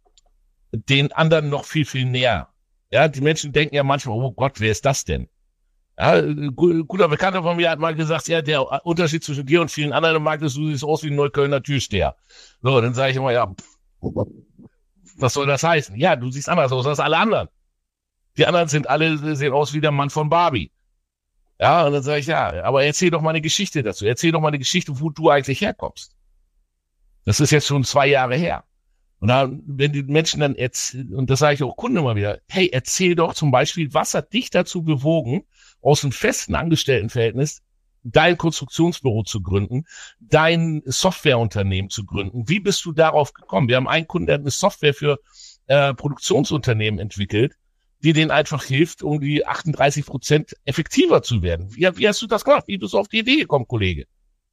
den anderen noch viel, viel näher. Ja, die Menschen denken ja manchmal, oh Gott, wer ist das denn? Ja, ein guter Bekannter von mir hat mal gesagt, ja, der Unterschied zwischen dir und vielen anderen im Markt ist, du siehst aus wie ein Neuköllner Türsteher. So, dann sage ich immer, ja, pff, was soll das heißen? Ja, du siehst anders aus als alle anderen. Die anderen sind alle, sehen aus wie der Mann von Barbie. Ja, und dann sage ich, ja, aber erzähl doch mal eine Geschichte dazu. Erzähl doch mal eine Geschichte, wo du eigentlich herkommst. Das ist jetzt schon zwei Jahre her. Und dann, wenn die Menschen dann erzählen, und das sage ich auch Kunden immer wieder, hey, erzähl doch zum Beispiel, was hat dich dazu bewogen, aus einem festen Angestelltenverhältnis dein Konstruktionsbüro zu gründen, dein Softwareunternehmen zu gründen. Wie bist du darauf gekommen? Wir haben einen Kunden, der hat eine Software für äh, Produktionsunternehmen entwickelt, die denen einfach hilft, um die achtunddreißig Prozent effektiver zu werden. Wie, wie hast du das gemacht? Wie bist du auf die Idee gekommen, Kollege?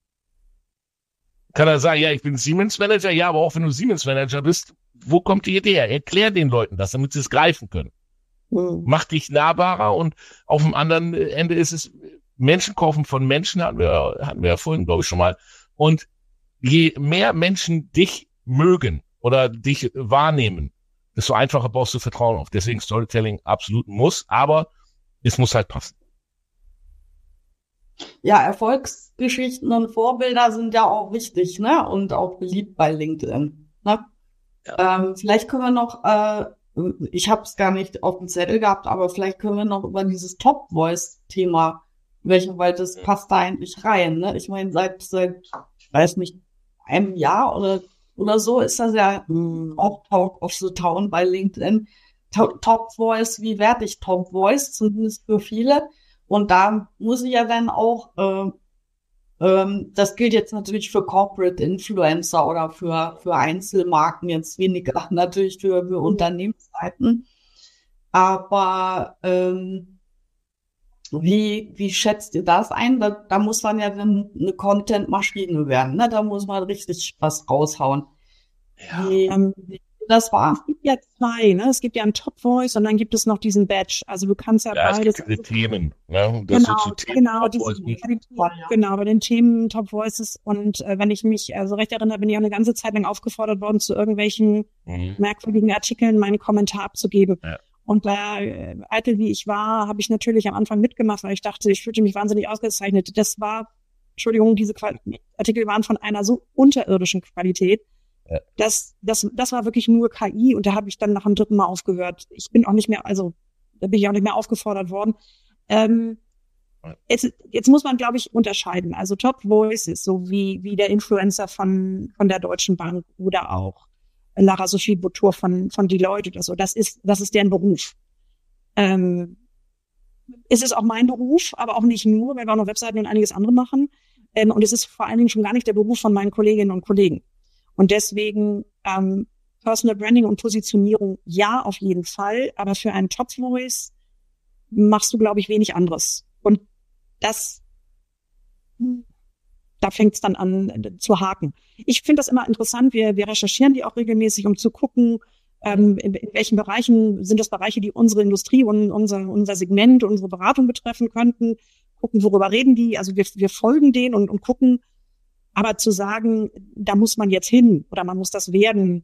Kann er sagen, ja, ich bin Siemens-Manager, ja, aber auch wenn du Siemens-Manager bist, wo kommt die Idee her? Erklär den Leuten das, damit sie es greifen können. Mhm. Mach dich nahbarer, und auf dem anderen Ende ist es, Menschen kaufen von Menschen, hatten wir, hatten wir ja vorhin, glaube ich, schon mal. Und je mehr Menschen dich mögen oder dich wahrnehmen, desto einfacher baust du Vertrauen auf. Deswegen Storytelling absolut ein Muss, aber es muss halt passen. Ja, Erfolgsgeschichten und Vorbilder sind ja auch wichtig, ne? Und auch beliebt bei LinkedIn. Ne? Ja. Ähm, vielleicht können wir noch, äh, ich habe es gar nicht auf dem Zettel gehabt, aber vielleicht können wir noch über dieses Top-Voice-Thema, welche, weil das passt da eigentlich rein, ne? Ich meine, seit, seit, ich weiß nicht, einem Jahr oder, oder so ist das ja mh, auch Talk of the Town bei LinkedIn. Top, Top Voice, wie werde ich Top Voice? Zumindest für viele. Und da muss ich ja dann auch, äh, ähm, das gilt jetzt natürlich für Corporate Influencer oder für, für Einzelmarken, jetzt weniger natürlich für, für Unternehmensseiten. Aber, ähm, Wie, wie schätzt ihr das ein? Da, da muss man ja dann eine Content-Maschine werden, ne? Da muss man richtig was raushauen. Ja, wie, ähm, das war. Es gibt ja zwei, ne? Es gibt ja einen Top Voice und dann gibt es noch diesen Badge. Also du kannst ja, ja beides. Es gibt diese Themen, ne? Das genau, so Themen, genau, diese, die, genau, bei den Themen Top Voices. Und äh, wenn ich mich also recht erinnere, bin ich auch eine ganze Zeit lang aufgefordert worden, zu irgendwelchen mhm. merkwürdigen Artikeln meinen Kommentar abzugeben. Ja. Und da, äh, eitel wie ich war, habe ich natürlich am Anfang mitgemacht, weil ich dachte, ich fühlte mich wahnsinnig ausgezeichnet. Das war, Entschuldigung, diese Qual- Artikel waren von einer so unterirdischen Qualität, ja. dass das, das war wirklich nur K I, und da habe ich dann nach dem dritten Mal aufgehört. Ich bin auch nicht mehr, also da bin ich auch nicht mehr aufgefordert worden. Ähm, ja. jetzt, jetzt muss man, glaube ich, unterscheiden. Also Top Voices, so wie wie der Influencer von von der Deutschen Bank oder auch Lara Sophie Boutour von, von Deloitte oder so. Das ist, das ist deren Beruf. Ähm, es ist auch mein Beruf, aber auch nicht nur, weil wir auch noch Webseiten und einiges andere machen. Ähm, und es ist vor allen Dingen schon gar nicht der Beruf von meinen Kolleginnen und Kollegen. Und deswegen ähm, Personal Branding und Positionierung, ja, auf jeden Fall. Aber für einen Top Voice machst du, glaube ich, wenig anderes. Und das, da fängt es dann an äh, zu haken. Ich finde das immer interessant. Wir, wir recherchieren die auch regelmäßig, um zu gucken, ähm, in, in welchen Bereichen sind das Bereiche, die unsere Industrie und unser, unser Segment, unsere Beratung betreffen könnten. Gucken, worüber reden die. Also wir, wir folgen denen und, und gucken. Aber zu sagen, da muss man jetzt hin oder man muss das werden,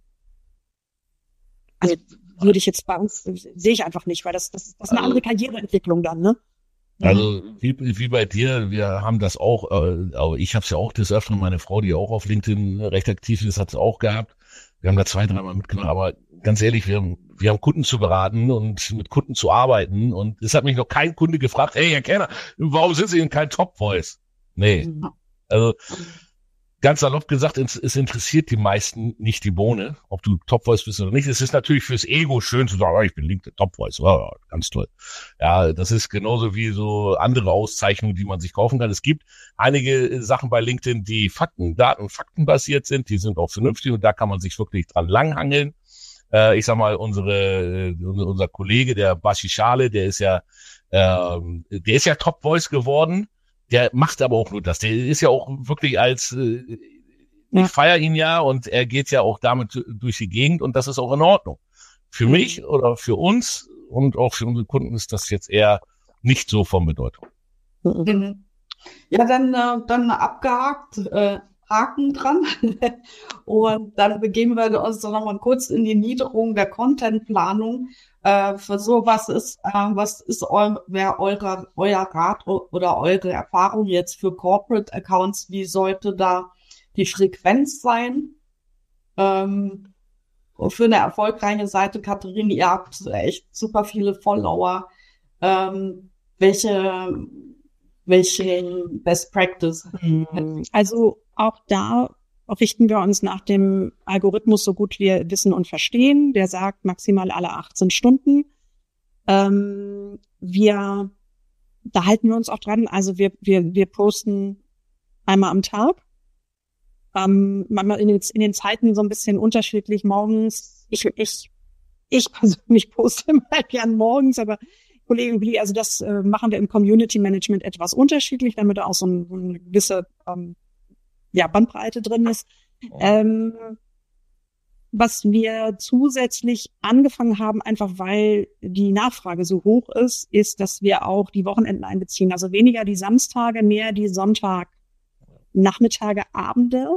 also würde ich jetzt bei uns, sehe ich einfach nicht, weil das, das, das ist eine andere Karriereentwicklung dann, ne? Also wie, wie bei dir, wir haben das auch, äh, aber ich habe es ja auch des Öfteren, meine Frau, die auch auf LinkedIn recht aktiv ist, hat es auch gehabt. Wir haben da zwei, dreimal mitgenommen, aber ganz ehrlich, wir haben, wir haben Kunden zu beraten und mit Kunden zu arbeiten und es hat mich noch kein Kunde gefragt, hey, Herr Kerner, warum sind Sie denn kein Top Voice? Nee, also ganz salopp gesagt, es, es interessiert die meisten nicht die Bohne, ob du Top Voice bist oder nicht. Es ist natürlich fürs Ego schön zu sagen, oh, ich bin LinkedIn Top Voice, oh, ganz toll. Ja, das ist genauso wie so andere Auszeichnungen, die man sich kaufen kann. Es gibt einige Sachen bei LinkedIn, die Fakten, Daten, Faktenbasiert sind, die sind auch vernünftig und da kann man sich wirklich dran langhangeln. Äh, ich sag mal, unsere, unser Kollege, der Bashi Schale, der ist ja, ähm, der ist ja Top Voice geworden. Der macht aber auch nur das. Der ist ja auch wirklich als, äh, ich feiere ihn ja und er geht ja auch damit durch die Gegend und das ist auch in Ordnung. Für mich oder für uns und auch für unsere Kunden ist das jetzt eher nicht so von Bedeutung. Ja, dann, äh, dann abgehakt, äh, Haken dran. Und dann begeben wir uns noch mal kurz in die Niederung der Contentplanung. Äh, für so was ist, äh, was ist eu, wer eure, euer Rat oder eure Erfahrung jetzt für Corporate Accounts? Wie sollte da die Frequenz sein? Ähm, für eine erfolgreiche Seite, Katharina, ihr habt echt super viele Follower. Ähm, welche, welche Best Practice? Also auch da richten wir uns nach dem Algorithmus, so gut wir wissen und verstehen. Der sagt maximal alle achtzehn Stunden. Ähm, wir, da halten wir uns auch dran. Also wir, wir, wir posten einmal am Tag. Ähm, manchmal in den, in den Zeiten so ein bisschen unterschiedlich morgens. Ich, ich, ich persönlich poste mal gern morgens, aber Kollegen, also das äh, machen wir im Community Management etwas unterschiedlich, damit da auch so, ein, so eine gewisse ähm, ja, Bandbreite drin ist. Oh. Ähm, was wir zusätzlich angefangen haben, einfach weil die Nachfrage so hoch ist, ist, dass wir auch die Wochenenden einbeziehen. Also weniger die Samstage, mehr die Sonntag, Nachmittage, Abende.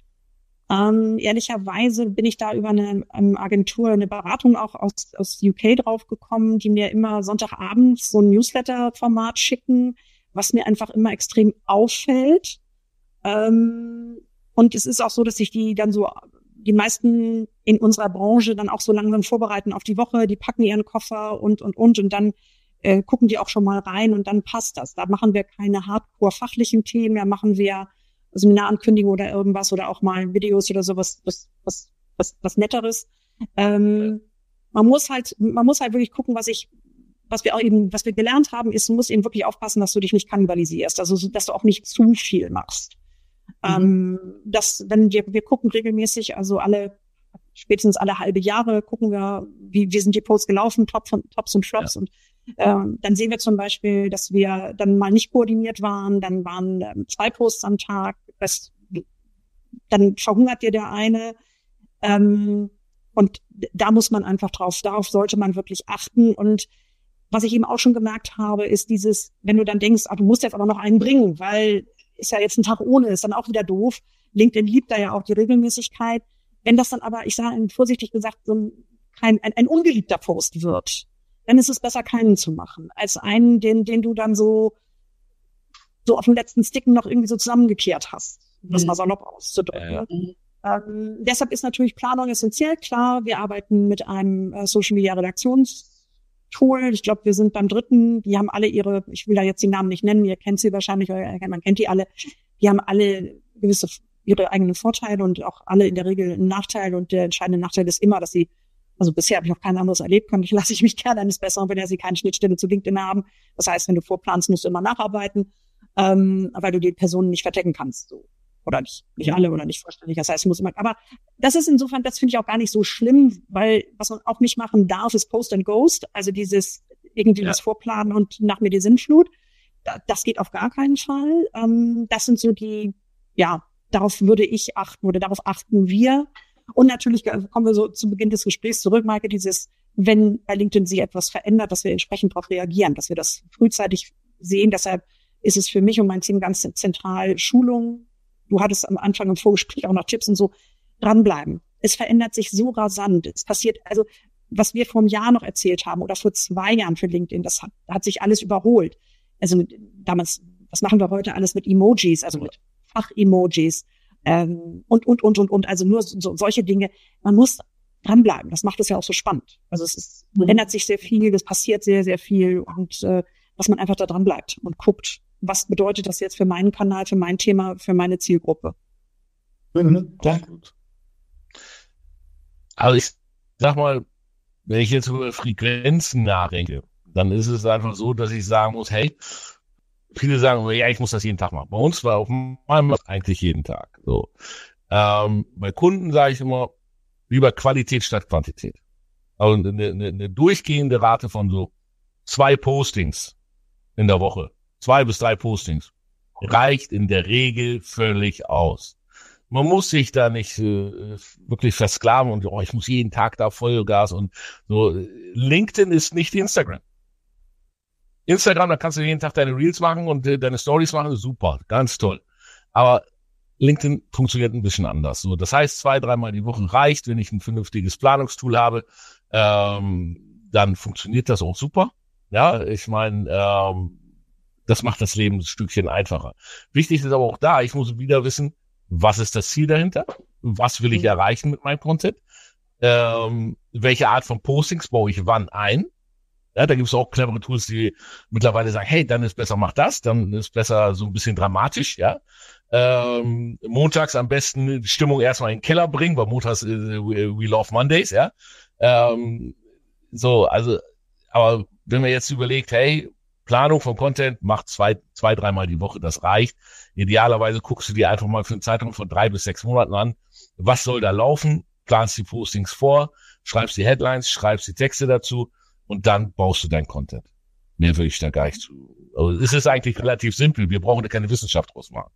Ähm, ehrlicherweise bin ich da über eine, eine Agentur, eine Beratung auch aus, aus U K draufgekommen, die mir immer Sonntagabends so ein Newsletter-Format schicken, was mir einfach immer extrem auffällt. Ähm, und es ist auch so, dass sich die dann so, die meisten in unserer Branche dann auch so langsam vorbereiten auf die Woche, die packen ihren Koffer und, und, und, und dann äh, gucken die auch schon mal rein und dann passt das. Da machen wir keine hardcore-fachlichen Themen, da machen wir Seminarankündigung oder irgendwas oder auch mal Videos oder sowas, was, was, was, was Netteres. Ähm, man muss halt, man muss halt wirklich gucken, was ich, was wir auch eben, was wir gelernt haben, ist, du musst eben wirklich aufpassen, dass du dich nicht kannibalisierst, also, dass du auch nicht zu viel machst. Mhm. Ähm, das, wenn wir, wir gucken regelmäßig, also alle, spätestens alle halbe Jahre gucken wir, wie, wie sind die Posts gelaufen, Top von, Tops und Flops ja. und Ähm, dann sehen wir zum Beispiel, dass wir dann mal nicht koordiniert waren, dann waren ähm, zwei Posts am Tag, das, dann verhungert dir der eine. Ähm, und da muss man einfach drauf, darauf sollte man wirklich achten. Und was ich eben auch schon gemerkt habe, ist dieses, wenn du dann denkst, ah, du musst jetzt aber noch einen bringen, weil ist ja jetzt ein Tag ohne, ist dann auch wieder doof. LinkedIn liebt da ja auch die Regelmäßigkeit. Wenn das dann aber, ich sage vorsichtig gesagt, so ein, kein, ein, ein ungeliebter Post wird, dann ist es besser, keinen zu machen, als einen, den, den du dann so, so auf dem letzten Sticken noch irgendwie so zusammengekehrt hast, um das mhm. mal salopp auszudrücken. Ja, ja. Ähm, deshalb ist natürlich Planung essentiell. Klar, wir arbeiten mit einem äh, Social Media Redaktionstool. Ich glaube, wir sind beim dritten. Die haben alle ihre, ich will da jetzt die Namen nicht nennen, ihr kennt sie wahrscheinlich, man kennt die alle. Die haben alle gewisse, ihre eigenen Vorteile und auch alle in der Regel einen Nachteil. Und der entscheidende Nachteil ist immer, dass sie Also bisher habe ich noch kein anderes erlebt, kann ich, lasse ich mich gerne eines Besseren, wenn ja sie keine Schnittstelle zu LinkedIn haben. Das heißt, wenn du vorplanst, musst du immer nacharbeiten, ähm, weil du die Personen nicht vertecken kannst. So. Oder nicht, nicht alle oder nicht vollständig. Das heißt, du musst immer, aber das ist insofern, das finde ich auch gar nicht so schlimm, weil was man auch nicht machen darf, ist Post and Ghost. Also dieses, irgendwie ja. das Vorplanen und nach mir die Sinnflut. Das geht auf gar keinen Fall. Ähm, das sind so die, ja, darauf würde ich achten oder darauf achten wir. Und natürlich kommen wir so zu Beginn des Gesprächs zurück, Maike, dieses, wenn bei LinkedIn sich etwas verändert, dass wir entsprechend darauf reagieren, dass wir das frühzeitig sehen. Deshalb ist es für mich und mein Team ganz zentral Schulung. Du hattest am Anfang im Vorgespräch auch noch Tipps und so. Dranbleiben. Es verändert sich so rasant. Es passiert, also was wir vor einem Jahr noch erzählt haben oder vor zwei Jahren für LinkedIn, das hat, hat sich alles überholt. Also mit, damals, was machen wir heute alles mit Emojis, also mit Fach-Emojis ähm, und, und, und, und, und, also nur so, solche Dinge. Man muss dranbleiben, das macht es ja auch so spannend. Also es ist, mhm. ändert sich sehr viel, es passiert sehr, sehr viel und äh, dass man einfach da dran bleibt und guckt, was bedeutet das jetzt für meinen Kanal, für mein Thema, für meine Zielgruppe. Mhm. Ja. Also ich sag mal, wenn ich jetzt über Frequenzen nachdenke, dann ist es einfach so, dass ich sagen muss, hey, viele sagen, ja, ich muss das jeden Tag machen. Bei uns war auf meinem eigentlich jeden Tag. So. Ähm, bei Kunden sage ich immer, lieber Qualität statt Quantität. Also eine, eine, eine durchgehende Rate von so zwei Postings in der Woche, zwei bis drei Postings, reicht in der Regel völlig aus. Man muss sich da nicht äh, wirklich versklaven und oh, ich muss jeden Tag da Vollgas und so. LinkedIn ist nicht Instagram. Instagram, da kannst du jeden Tag deine Reels machen und äh, deine Stories machen, super, ganz toll. Aber LinkedIn funktioniert ein bisschen anders. So, das heißt, zwei, dreimal die Woche reicht, wenn ich ein vernünftiges Planungstool habe, ähm, dann funktioniert das auch super. Ja, ich meine, ähm, das macht das Leben ein Stückchen einfacher. Wichtig ist aber auch da, ich muss wieder wissen, was ist das Ziel dahinter? Was will ich mhm. erreichen mit meinem Content? Ähm, welche Art von Postings baue ich wann ein? Ja, da gibt es auch clevere Tools, die mittlerweile sagen, hey, dann ist besser, mach das, dann ist besser so ein bisschen dramatisch, ja. Ähm, montags am besten die Stimmung erstmal in den Keller bringen, weil montags äh, we, we love Mondays, ja. Ähm, so, also, aber wenn man jetzt überlegt, hey, Planung von Content macht zwei, zwei, dreimal die Woche, das reicht. Idealerweise guckst du dir einfach mal für einen Zeitraum von drei bis sechs Monaten an, was soll da laufen, planst die Postings vor, schreibst die Headlines, schreibst die Texte dazu und dann baust du dein Content. Mehr will ich da gar nicht zu. Also es ist eigentlich relativ simpel, wir brauchen da keine Wissenschaft draus machen.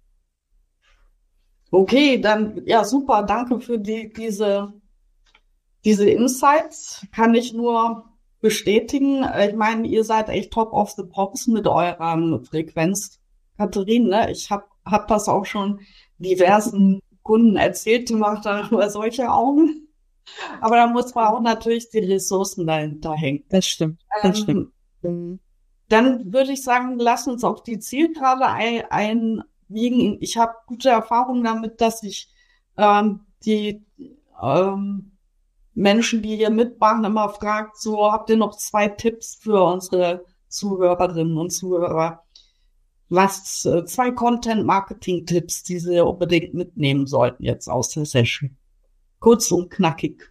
Okay, dann, ja, super, danke für die, diese, diese Insights, kann ich nur bestätigen. Ich meine, ihr seid echt top of the pops mit eurer Frequenz, Katharine, ne? Ich hab, hab das auch schon diversen Kunden erzählt, die macht da nur solche Augen. Aber da muss man auch natürlich die Ressourcen dahinter hängen. Das stimmt, das ähm, stimmt. Dann würde ich sagen, lass uns auf die Zielgerade ein, einbiegen. Ich habe gute Erfahrungen damit, dass ich ähm, die ähm, Menschen, die hier mitmachen, immer fragt, so, habt ihr noch zwei Tipps für unsere Zuhörerinnen und Zuhörer? Was, äh, zwei Content-Marketing-Tipps, die sie unbedingt mitnehmen sollten jetzt aus der Session. Kurz und knackig.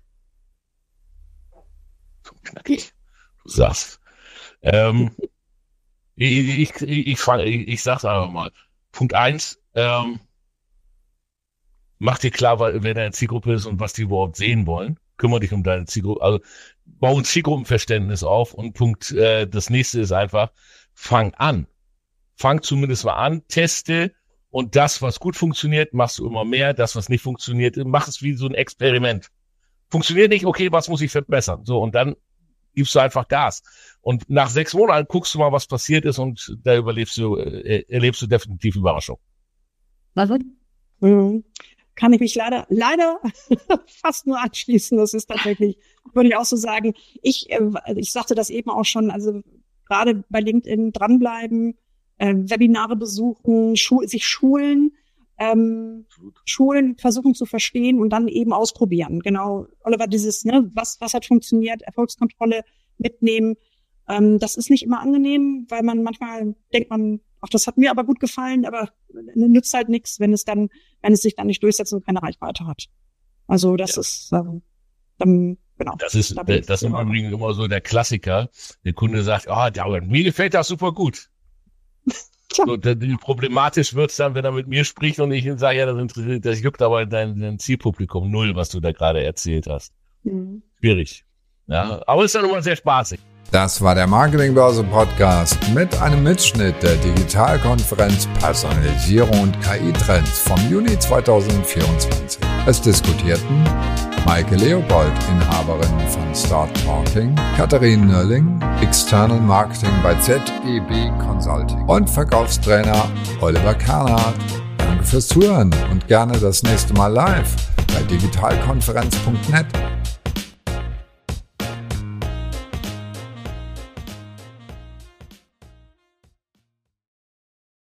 Knackig? Du sagst. Ähm, ich, ich, ich, ich, fang, ich, ich sag's einfach mal. Punkt eins, ähm, mach dir klar, wer deine Zielgruppe ist und was die überhaupt sehen wollen. Kümmere dich um deine Zielgruppe, also bau ein Zielgruppenverständnis auf und Punkt, äh, das nächste ist einfach, fang an. Fang zumindest mal an, teste und das, was gut funktioniert, machst du immer mehr, das, was nicht funktioniert, mach es wie so ein Experiment. Funktioniert nicht, okay, was muss ich verbessern? So, und dann gibst du einfach Gas. Und nach sechs Monaten guckst du mal, was passiert ist und da überlebst du, äh, erlebst du definitiv Überraschung. Was? Mhm. Kann ich mich leider, leider fast nur anschließen. Das ist tatsächlich, würde ich auch so sagen. Ich, äh, ich sagte das eben auch schon, also gerade bei LinkedIn dranbleiben, äh, Webinare besuchen, schu- sich schulen, ähm, schulen, versuchen zu verstehen und dann eben ausprobieren. Genau, Oliver, dieses, ne, was, was hat funktioniert, Erfolgskontrolle mitnehmen. Ähm, das ist nicht immer angenehm, weil man manchmal denkt man, ach, das hat mir aber gut gefallen, aber nützt halt nichts, wenn es dann, wenn es sich dann nicht durchsetzt und keine Reichweite hat. Also das ja. ist, ähm, dann, genau. Das ist, da das ist im Übrigen immer so der Klassiker. Der Kunde sagt, ah, oh, mir gefällt das super gut. So, problematisch wird's dann, wenn er mit mir spricht und ich ihm sage, ja, das, interessiert, das juckt aber dein, dein Zielpublikum null, was du da gerade erzählt hast. Mhm. Schwierig. Ja, aber ist dann immer sehr spaßig. Das war der Marketingbörse Podcast mit einem Mitschnitt der Digitalkonferenz Personalisierung und K I-Trends vom Juni zweitausendvierundzwanzig. Es diskutierten Maike Leopold, Inhaberin von Start Talking, Katharine Nölling, External Marketing bei Z E B Consulting und Verkaufstrainer Oliver Kernhardt. Danke fürs Zuhören und gerne das nächste Mal live bei digitalkonferenz punkt net.